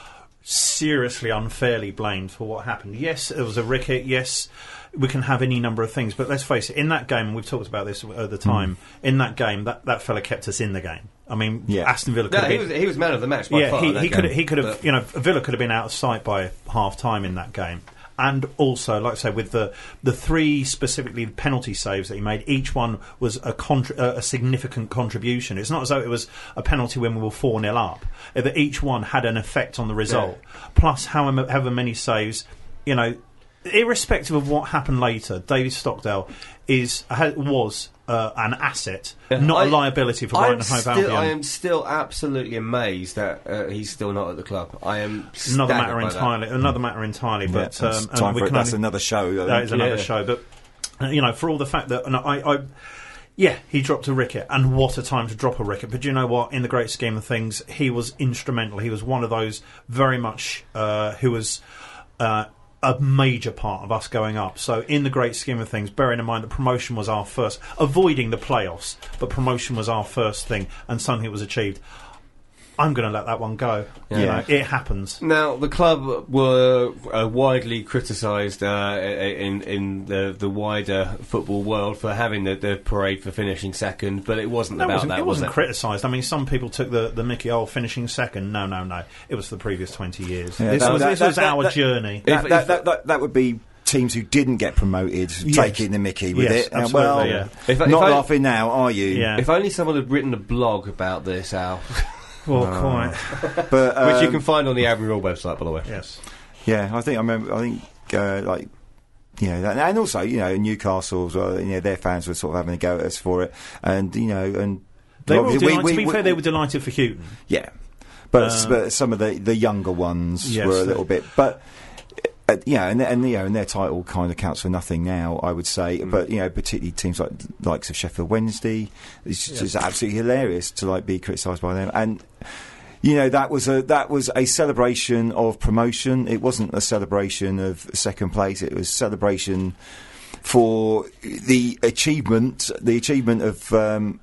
seriously unfairly blamed for what happened. Yes, it was a ricket. Yes, we can have any number of things, but let's face it, in that game, and we've talked about this at the time, in that game, that fella kept us in the game. I mean, Aston Villa could have been... he was man of the match by far. He could have, you know, Villa could have been out of sight by half-time in that game. And also, like I say, with the three specifically penalty saves that he made, each one was a significant contribution. It's not as though it was a penalty when we were 4-0 up. That each one had an effect on the result. Yeah. Plus, however many saves, you know, irrespective of what happened later, David Stockdale was an asset, not a liability for Brighton and Hove Albion. I am still absolutely amazed that he's still not at the club. I am another matter entirely. But that's another show. That is another show. But you know, for all the fact that he dropped a ricket, and what a time to drop a ricket. But you know what? In the great scheme of things, he was instrumental. He was one of those very much who was. A major part of us going up. So in the great scheme of things, bearing in mind that promotion was our first, avoiding the playoffs, but promotion was our first thing and something was achieved, I'm going to let that one go. Yeah. You know, it happens. Now, the club were widely criticised in the wider football world for having the parade for finishing second, but it wasn't about that. It wasn't criticised. I mean, some people took the mickey finishing second. No. It was the previous 20 years. Yeah, this was our journey. That would be teams who didn't get promoted taking the mickey with it. Absolutely, not laughing now, are you? Yeah. If only someone had written a blog about this, Al. Well, quite. But, which you can find on the Admiral website, by the way. Yes. Yeah, I think, like, you know, and also, you know, Newcastle as well, you know, their fans were sort of having a go at us for it. And, you know, and... They were delighted, to be fair, they were delighted for Houghton. Yeah. But some of the younger ones were a little bit... But... and their title kind of counts for nothing now, I would say. But you know, particularly teams like likes of Sheffield Wednesday, it's just absolutely hilarious to be criticised by them. And you know, that was a celebration of promotion. It wasn't a celebration of second place. It was celebration for the achievement of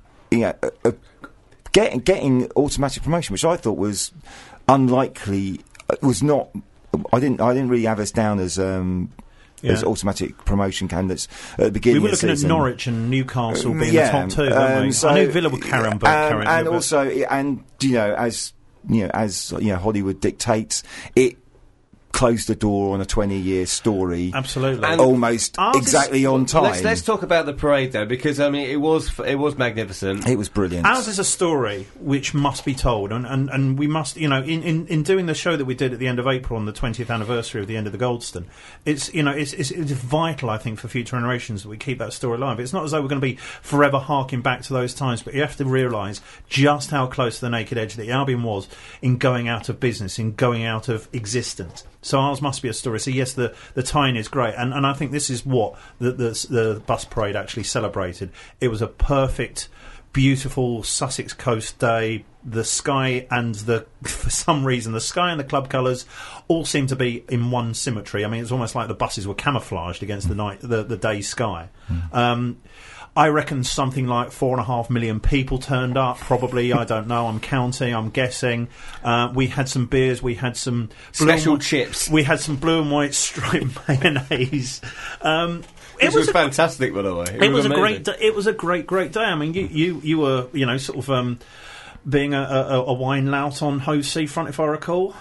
getting automatic promotion, which I thought was unlikely. It was not. I didn't really have us down as automatic promotion candidates at the beginning. We were looking at Norwich and Newcastle being the top two, weren't we? So, I knew Villa would carry on, and also, as Hollywood dictates, it closed the door on a 20-year story. Absolutely. And almost exactly on time. Let's talk about the parade, though, because, I mean, it was magnificent. It was brilliant. Ours is a story which must be told, and we must, you know, in doing the show that we did at the end of April on the 20th anniversary of the end of the Goldston, it's vital, I think, for future generations that we keep that story alive. It's not as though we're going to be forever harking back to those times, but you have to realise just how close to the naked edge that Albion was in going out of business, in going out of existence. So ours must be a story. So yes, the tie-in is great, and I think this is what the bus parade actually celebrated. It was a perfect, beautiful Sussex coast day. The sky and for some reason, the sky and the club colours all seem to be in one symmetry. I mean, it's almost like the buses were camouflaged against the day sky. I reckon something like 4.5 million people turned up, probably. I don't know. I'm counting. I'm guessing. We had some beers. We had some special chips. We had some blue and white striped mayonnaise. It was fantastic, by the way. It was a great day. It was a great day. I mean, you were, you know, sort of being a wine lout on Hove Seafront, if I recall.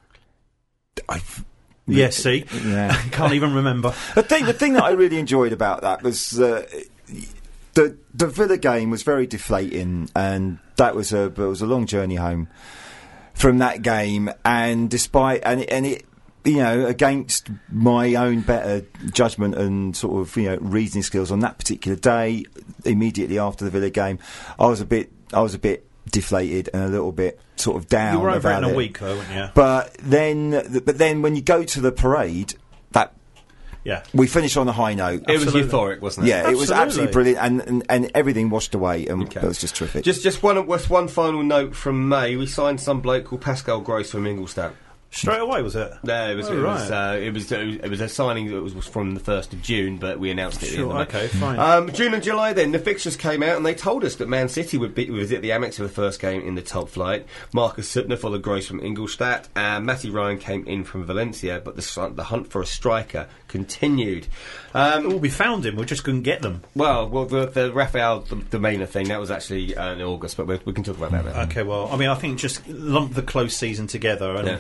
Yes, see, yeah. Can't even remember. The thing that I really enjoyed about that was the Villa game was very deflating, and it was a long journey home from that game. And despite it, you know, against my own better judgment and sort of, you know, reasoning skills on that particular day, immediately after the Villa game, I was a bit deflated and a little bit sort of down. You were over about it in it. a week, though, weren't you? But then when you go to the parade, we finished on a high note. It was euphoric, wasn't it? Yeah, it was absolutely brilliant, and everything washed away, and it was just terrific. Just one final note from May. We signed some bloke called Pascal Gross from Ingolstadt. Straight away, was it? No, it was right. it was a signing that was from the 1st of June, but we announced it. Sure, okay, fine. June and July. Then the fixtures came out, and they told us that Man City would visit the Amex for the first game in the top flight. Marcus Suttner followed Gross from Ingolstadt, and Matty Ryan came in from Valencia. But the hunt for a striker continued. We found him. We just couldn't get them. Well, the Rafael Domena thing that was actually in August, but we can talk about that. Okay, well, I mean, I think just lump the close season together, and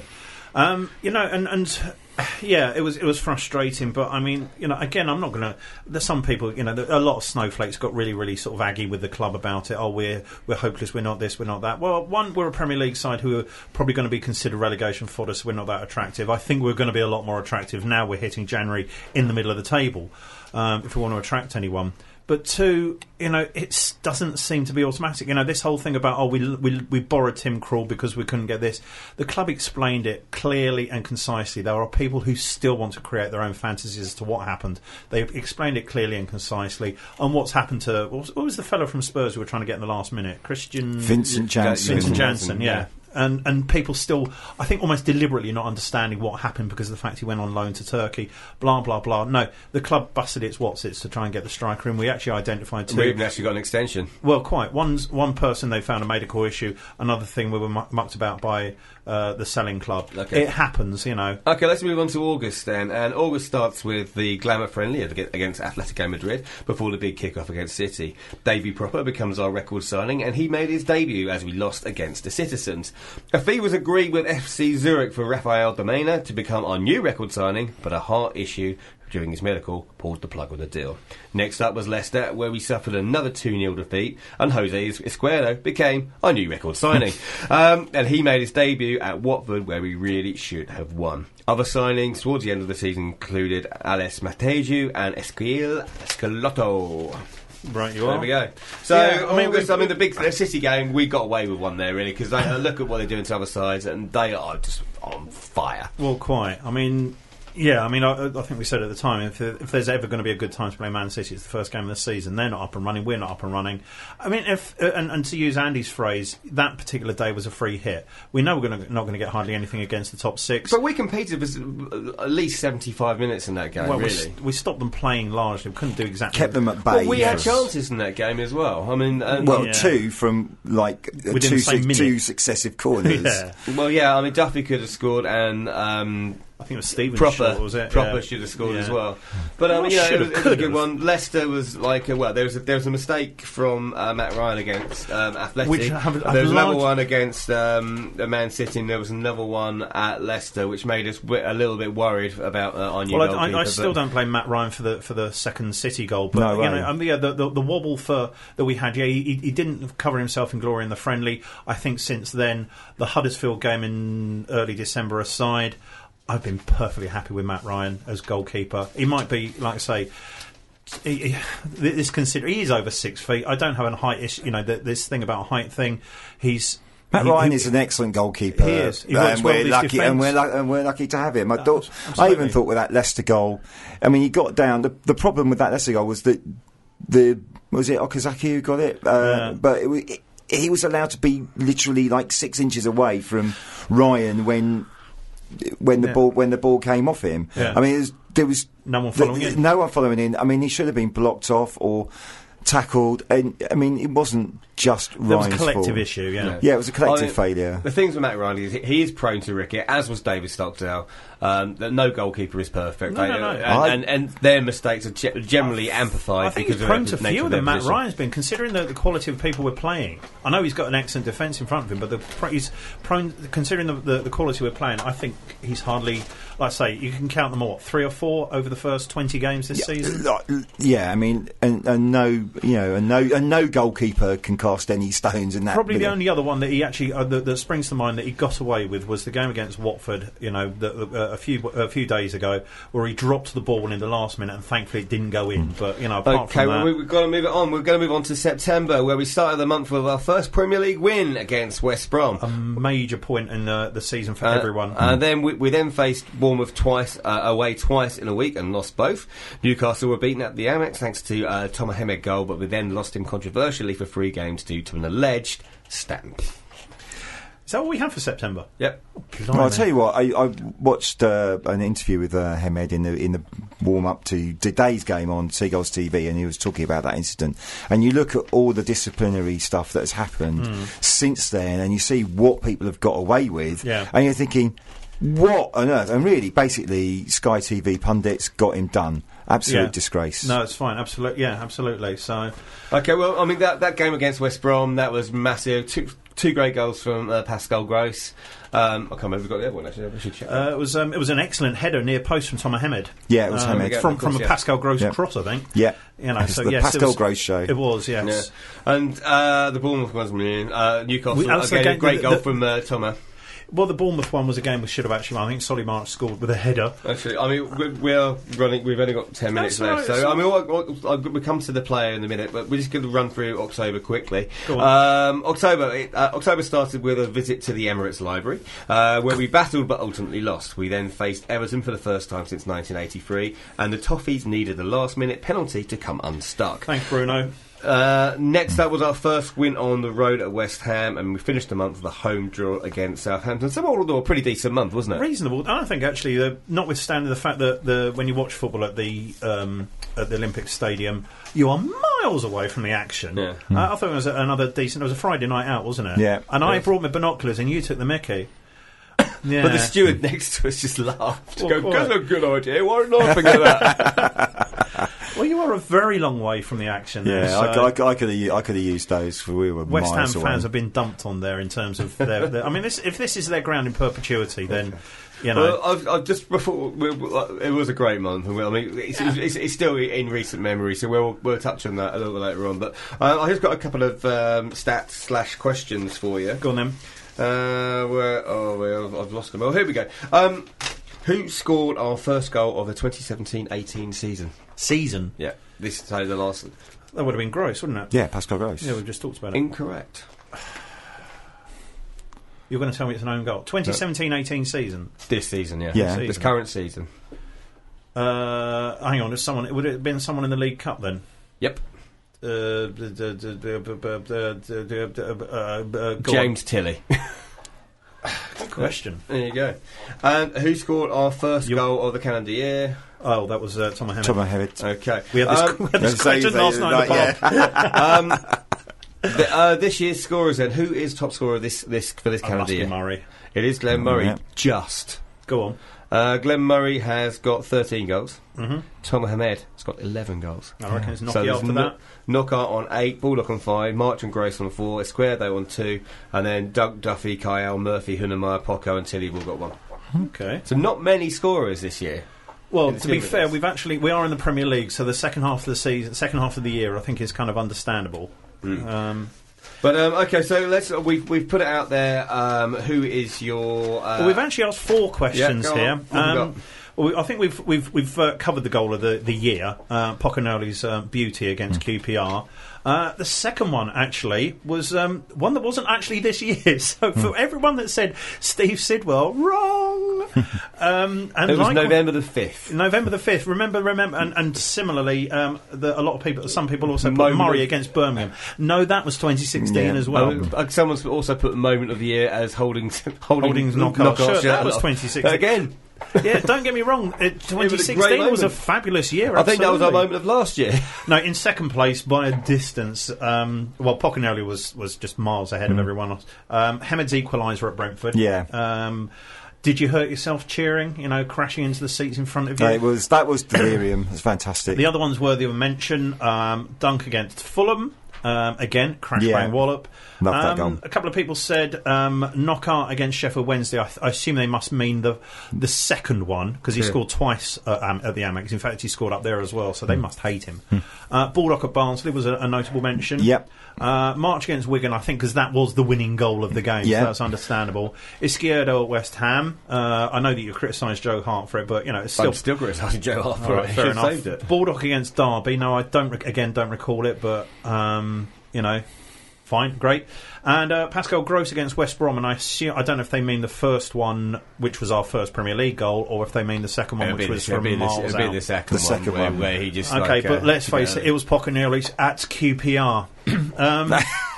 yeah, it was frustrating, but I mean, again, I'm not going to. There's some people, a lot of snowflakes got really, really sort of aggy with the club about it. Oh, we're hopeless. We're not this. We're not that. Well, we're a Premier League side who are probably going to be considered relegation fodder, so we're not that attractive. I think we're going to be a lot more attractive now. We're hitting January in the middle of the table, if we want to attract anyone. But two, it doesn't seem to be automatic. This whole thing about, we borrowed Tim Krul because we couldn't get this. The club explained it clearly and concisely. There are people who still want to create their own fantasies as to what happened. They've explained it clearly and concisely. And what's happened to, what was the fellow from Spurs who were trying to get in the last minute? Vincent Janssen. Vincent Janssen, yeah. And people still, I think, almost deliberately not understanding what happened because of the fact he went on loan to Turkey, blah, blah, blah. No, the club busted its whatsits to try and get the striker in. We actually identified two. We even actually got an extension. Well, quite. One person they found a medical issue. Another thing we were mucked about by the selling club. Okay. It happens, Okay, let's move on to August then. And August starts with the glamour friendly against Atletico Madrid before the big kick-off against City. Davy Proper becomes our record signing, and he made his debut as we lost against the Citizens. A fee was agreed with FC Zurich for Rafael Domena to become our new record signing, but a heart issue during his medical pulled the plug on the deal. Next up was Leicester, where we suffered another 2-0 defeat, and Jose Izquierdo became our new record signing. And he made his debut at Watford, where we really should have won. Other signings towards the end of the season included Ales Mateju and Ezequiel Escalotto. Right, you are. There we go. So, yeah, the big City game, we got away with one there, really, because they look at what they're doing to other sides, and they are just on fire. Well, quite. I think we said at the time, if there's ever going to be a good time to play Man City, it's the first game of the season. They're not up and running. We're not up and running. I mean, and to use Andy's phrase, that particular day was a free hit. We know we're not going to get hardly anything against the top six. But we competed for at least 75 minutes in that game, really. We stopped them playing largely. We couldn't do exactly... Kept them at bay. Well, we had chances in that game as well. I mean... two from, two successive corners. Yeah. Well, yeah, I mean, Duffy could have scored, and... I think it was Stephen's Proper, shot, was it? Proper should have scored as well. But it was a good one. Leicester was there was a mistake from Matt Ryan against Athletic. There was another one against Man City, and there was another one at Leicester, which made us a little bit worried about our new goalkeeper. I still don't blame Matt Ryan for the second City goal, but the wobble that we had, he didn't cover himself in glory in the friendly. I think since then, the Huddersfield game in early December aside, I've been perfectly happy with Matt Ryan as goalkeeper. He might be, like I say, he is over 6 feet. I don't have a height issue. This thing about a height thing. Matt Ryan is an excellent goalkeeper. He is. He works well with his defence. And we're lucky to have him. I even thought with that Leicester goal, I mean, he got down. The problem with that Leicester goal was that was it Okazaki who got it? But he was allowed to be literally like 6 inches away from Ryan when the ball came off him. Yeah. I mean, there was no one following in. No one following in. I mean, he should have been blocked off or tackled. And I mean, it wasn't just Ryan's fault. It was a collective issue. Yeah, it was a collective failure. The things with Matt Ryan is he is prone to ricket, as was David Stockdale. That no goalkeeper is perfect. No. And their mistakes are generally amplified. I think because he's prone to the nature fewer of their than Matt position. Ryan's been, considering the quality of people we're playing. I know he's got an excellent defence in front of him, but he's prone, considering the quality we're playing. I think he's hardly, like I say, you can count them all, 3 or 4 over the first 20 games this season. Yeah, I mean, and no goalkeeper can cast any stones in that. Probably the only other one that he actually that springs to mind that he got away with was the game against Watford. A few days ago, where he dropped the ball in the last minute, and thankfully it didn't go in. But apart from that, we've got to move it on. We're going to move on to September, where we started the month with our first Premier League win against West Brom. A major point in the season for everyone. And then we then faced Bournemouth away twice in a week and lost both. Newcastle were beaten at the Amex thanks to Tom Hemed goal, but we then lost him controversially for 3 games due to an alleged stamp. that all we have for September? Yep. Well, I'll tell you what. I watched an interview with Hamed in the warm up to today's game on Seagulls TV, and he was talking about that incident. And you look at all the disciplinary stuff that has happened since then, and you see what people have got away with, and you're thinking, what on earth? And really, basically, Sky TV pundits got him done. Absolute disgrace. No, it's fine. Absolutely, absolutely. So, okay. Well, I mean that game against West Brom, that was massive. Two great goals from Pascal Gross. I can't remember if we got the other one actually. I should check. It was an excellent header near post from Thomas Hamed. Yeah, it was Hamed from a Pascal Gross cross, I think. Yeah, so the Pascal Gross show. It was, yes. Yeah. And the Bournemouth was Newcastle again. A great goal from Thomas. Well, the Bournemouth one was a game we should have actually won. I think Solly March scored with a header. Actually, I mean, we're running. We've only got 10 minutes left. So, I mean, we'll come to the player in a minute, but we're just going to run through October quickly. Go on. October started with a visit to the Emirates Library, where we battled but ultimately lost. We then faced Everton for the first time since 1983, and the Toffees needed a last-minute penalty to come unstuck. Thanks, Bruno. Next up was our first win on the road at West Ham, and we finished the month with a home draw against Southampton. So all in all, a pretty decent month, wasn't it? Reasonable. I think actually, notwithstanding the fact that when you watch football at the Olympic Stadium, you are miles away from the action. Yeah. I thought it was another decent. It was a Friday night out, wasn't it? Yeah. And I brought my binoculars, and you took the mickey. Yeah. But the steward next to us just laughed. That's a good idea. Why are you laughing at that? Well, you are a very long way from the action. Yeah, so I could have used those. For we were West Ham miles away. fans have been dumped on there in terms of their I mean, if this is their ground in perpetuity, then you know. Well, I've just before it was a great month. I mean, it's still in recent memory, so we'll touch on that a little bit later on. But I just got a couple of stats / questions for you. Go on then. I've lost them. Oh, here we go. Who scored our first goal of the 2017-18 season? Yeah, this is the last. That would have been Gross, wouldn't it? Yeah, Pascal Gross. Yeah, we've just talked about it. Incorrect. You're going to tell me it's an own goal. 2017-18 season. This season, yeah. This current season. Hang on, would it have been someone in the League Cup then? Yep. James Tilley. Good question. There you go. And who scored our first goal of the calendar year? Oh, that was Thomas Hamed. Thomas Hamed. Okay. We had this question last night in the pub. This year's scorers then. Who is top scorer this for this calendar year? Murray. It is Glenn Murray. Yeah. Just. Go on. Glenn Murray has got 13 goals. Mm-hmm. Thomas Hamed has got 11 goals. I reckon it's Nokia after that. Knockout on 8, Baldock on 5, March and Grace on 4, Esquerdo on 2, and then Doug, Duffy, Kyle, Murphy, Hunemeyer, Poco and Tilly have all got 1. Okay. So not many scorers this year. Well, to be fair, we are in the Premier League, so the second half of the season, second half of the year, I think is kind of understandable. But okay, so we've put it out there. Who is your? Well, we've actually asked 4 questions here. Well, I think we've covered the goal of the year, Pocanoli's beauty against QPR. The second one actually was one that wasn't actually this year. So for everyone that said Steve Sidwell, wrong. And it was November the 5th. November the 5th. Remember, and similarly, a lot of people, some people also put Murray against Birmingham. No, that was 2016 as well. Someone's also put the moment of the year as Holding's knockout shirt. That was 2016 again. Yeah, don't get me wrong. 2016 was a fabulous year. I think that was our moment of last year. No, in second place by a distance. Well, Pocanoli was just miles ahead of everyone else. Hamed's equaliser at Brentford. Yeah. Did you hurt yourself cheering? You know, crashing into the seats in front of you. That was delirium. It's fantastic. The other one's worthy of a mention. Dunk against Fulham. Again, crash bang wallop. Love that goal. A couple of people said knockout against Sheffield Wednesday. I assume they must mean the second one because he scored twice at the Amex. In fact, he scored up there as well, so they must hate him. Baldock at Barnsley was a notable mention. Yep. March against Wigan, I think, because that was the winning goal of the game, so that's understandable. Izquierdo at West Ham. I know that you criticised Joe Hart for it, but you know it's still criticising Joe Hart for it. Fair enough. Saved it. Baldock against Derby. No, I don't recall it, but you know. Fine, great. And Pascal Gross against West Brom, and I don't know if they mean the first one, which was our first Premier League goal, or if they mean the second one, which was from miles out. It'll be the second one where he just... Okay, but let's face it was Pocanoli at QPR.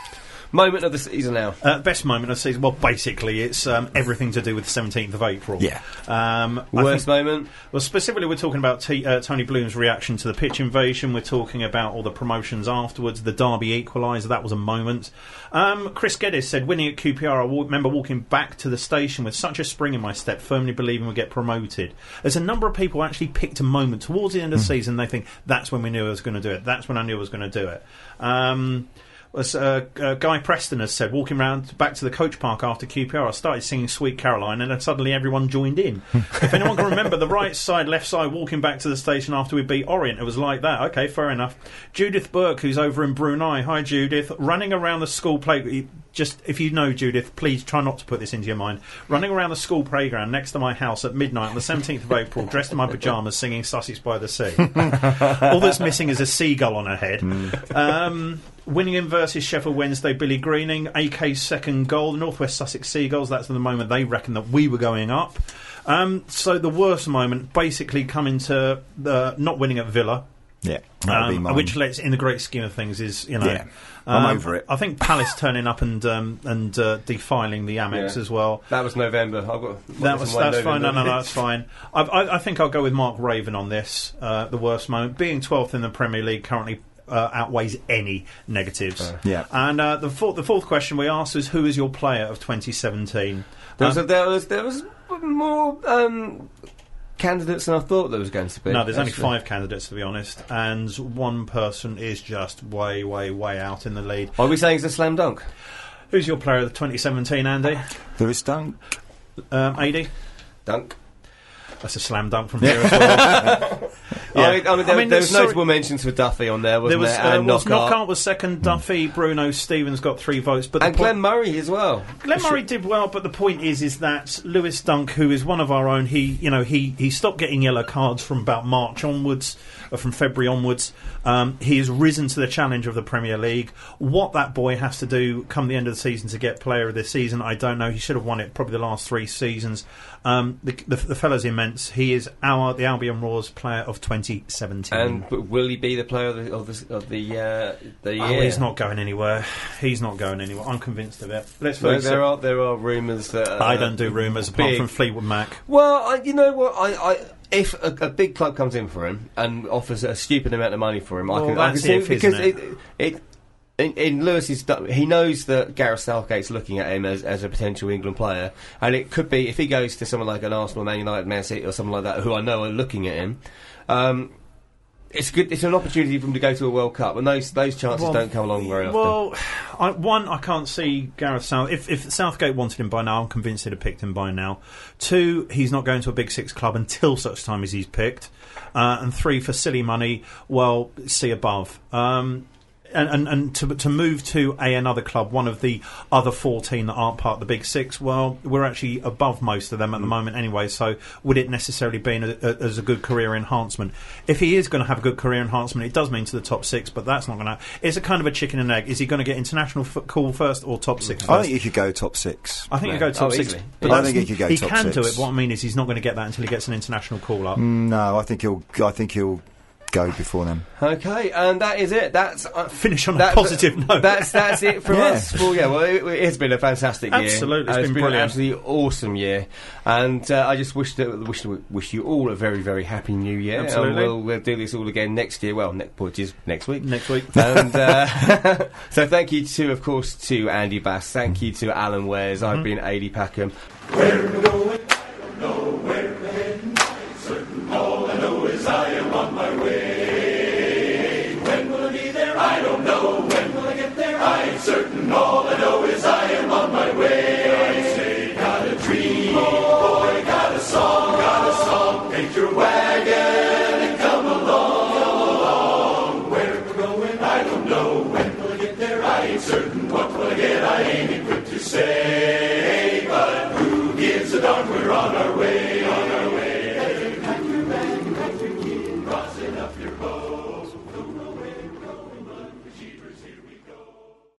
Moment of the season now. Best moment of the season. Well, basically, it's everything to do with the 17th of April. Yeah. Worst moment? Well, specifically, we're talking about Tony Bloom's reaction to the pitch invasion. We're talking about all the promotions afterwards. The Derby equaliser, that was a moment. Chris Geddes said, winning at QPR, I remember walking back to the station with such a spring in my step, firmly believing we'd get promoted. There's a number of people who actually picked a moment towards the end of the season. They think, that's when we knew I was going to do it. That's when I knew I was going to do it. Guy Preston has said, walking round back to the coach park after QPR, I started singing Sweet Caroline and then suddenly everyone joined in. If anyone can remember the right side, left side, walking back to the station after we beat Orient, it was like that. Okay, fair enough. Judith Burke, who's over in Brunei, hi Judith, running around the school play. Just, if you know Judith, please try not to put this into your mind. Running around the school playground next to my house at midnight on the 17th of April, dressed in my pyjamas, singing Sussex by the Sea. All that's missing is a seagull on her head. Winning in versus Sheffield Wednesday, Billy Greening, AK's second goal, the North West Sussex Seagulls, that's the moment they reckoned that we were going up. So the worst moment, basically coming to not winning at Villa. Yeah, which, let's, in the great scheme of things, is, you know... Yeah. I'm over it. I think Palace turning up and defiling the Amex as well. That was November. That's fine. No, that's fine. I think I'll go with Mark Raven on this. The worst moment, being 12th in the Premier League currently, outweighs any negatives. And the fourth question we asked is, who is your player of 2017? There was more candidates than I thought there was going to be. No, there's only 5 candidates, to be honest, and one person is just way, way, way out in the lead. Are we saying it's a slam dunk? Who's your player of 2017, Andy? Lewis Dunk. AD? Dunk. That's a slam dunk from here as well. There was notable mentions for Duffy on there, wasn't there? And Knockaert was second. Duffy, Bruno, Stevens got 3 votes. But Glenn Murray as well. Glenn Murray did well, but the point is that Lewis Dunk, who is one of our own, he stopped getting yellow cards from about March onwards, or from February onwards. He has risen to the challenge of the Premier League. What that boy has to do come the end of the season to get player of this season, I don't know. He should have won it probably the last 3 seasons. The fella's immense. He is the Albion Roar's player of 2017. And will he be the player of the year? He's not going anywhere. I'm convinced of it. Let's face it. There are rumours that I don't do rumours apart from Fleetwood Mac. Well, you know what? If a big club comes in for him and offers a stupid amount of money for him, I can see it, because in Lewis's, he knows that Gareth Southgate's looking at him as a potential England player, and it could be, if he goes to someone like an Arsenal, Man United, Man City, or something like that, who I know are looking at him. It's good. It's an opportunity for him to go to a World Cup, and those chances don't come along very often. Well, I can't see Gareth Southgate. If Southgate wanted him by now, I'm convinced he'd have picked him by now. 2, he's not going to a Big Six club until such time as he's picked. And 3, for silly money, well, see above. And to move to another club, one of the other 14 that aren't part of the Big Six, well, we're actually above most of them at the moment anyway, so would it necessarily be as a good career enhancement? If he is going to have a good career enhancement, it does mean to the top 6, but that's not going to... It's a kind of a chicken and egg. Is he going to get international call first or top 6 first? I think he could go top 6. I think he could go top 6. Easily. But I think he could go top 6. He can do it. What I mean is he's not going to get that until he gets an international call up. No, I think he'll go before them. Okay, and that is it. That's finish on a positive note. That's it from us. Well, it has been a fantastic year. Absolutely, it's been brilliant. An absolutely awesome year, and I just wish you all a very, very happy New Year. Absolutely, and we'll do this all again next year. Well, which is next week. And so thank you of course to Andy Bass. Thank you to Alan Wares. I've been Adi Packham. Where we're going, I don't know where we're heading. Certain all I know is I am on my way.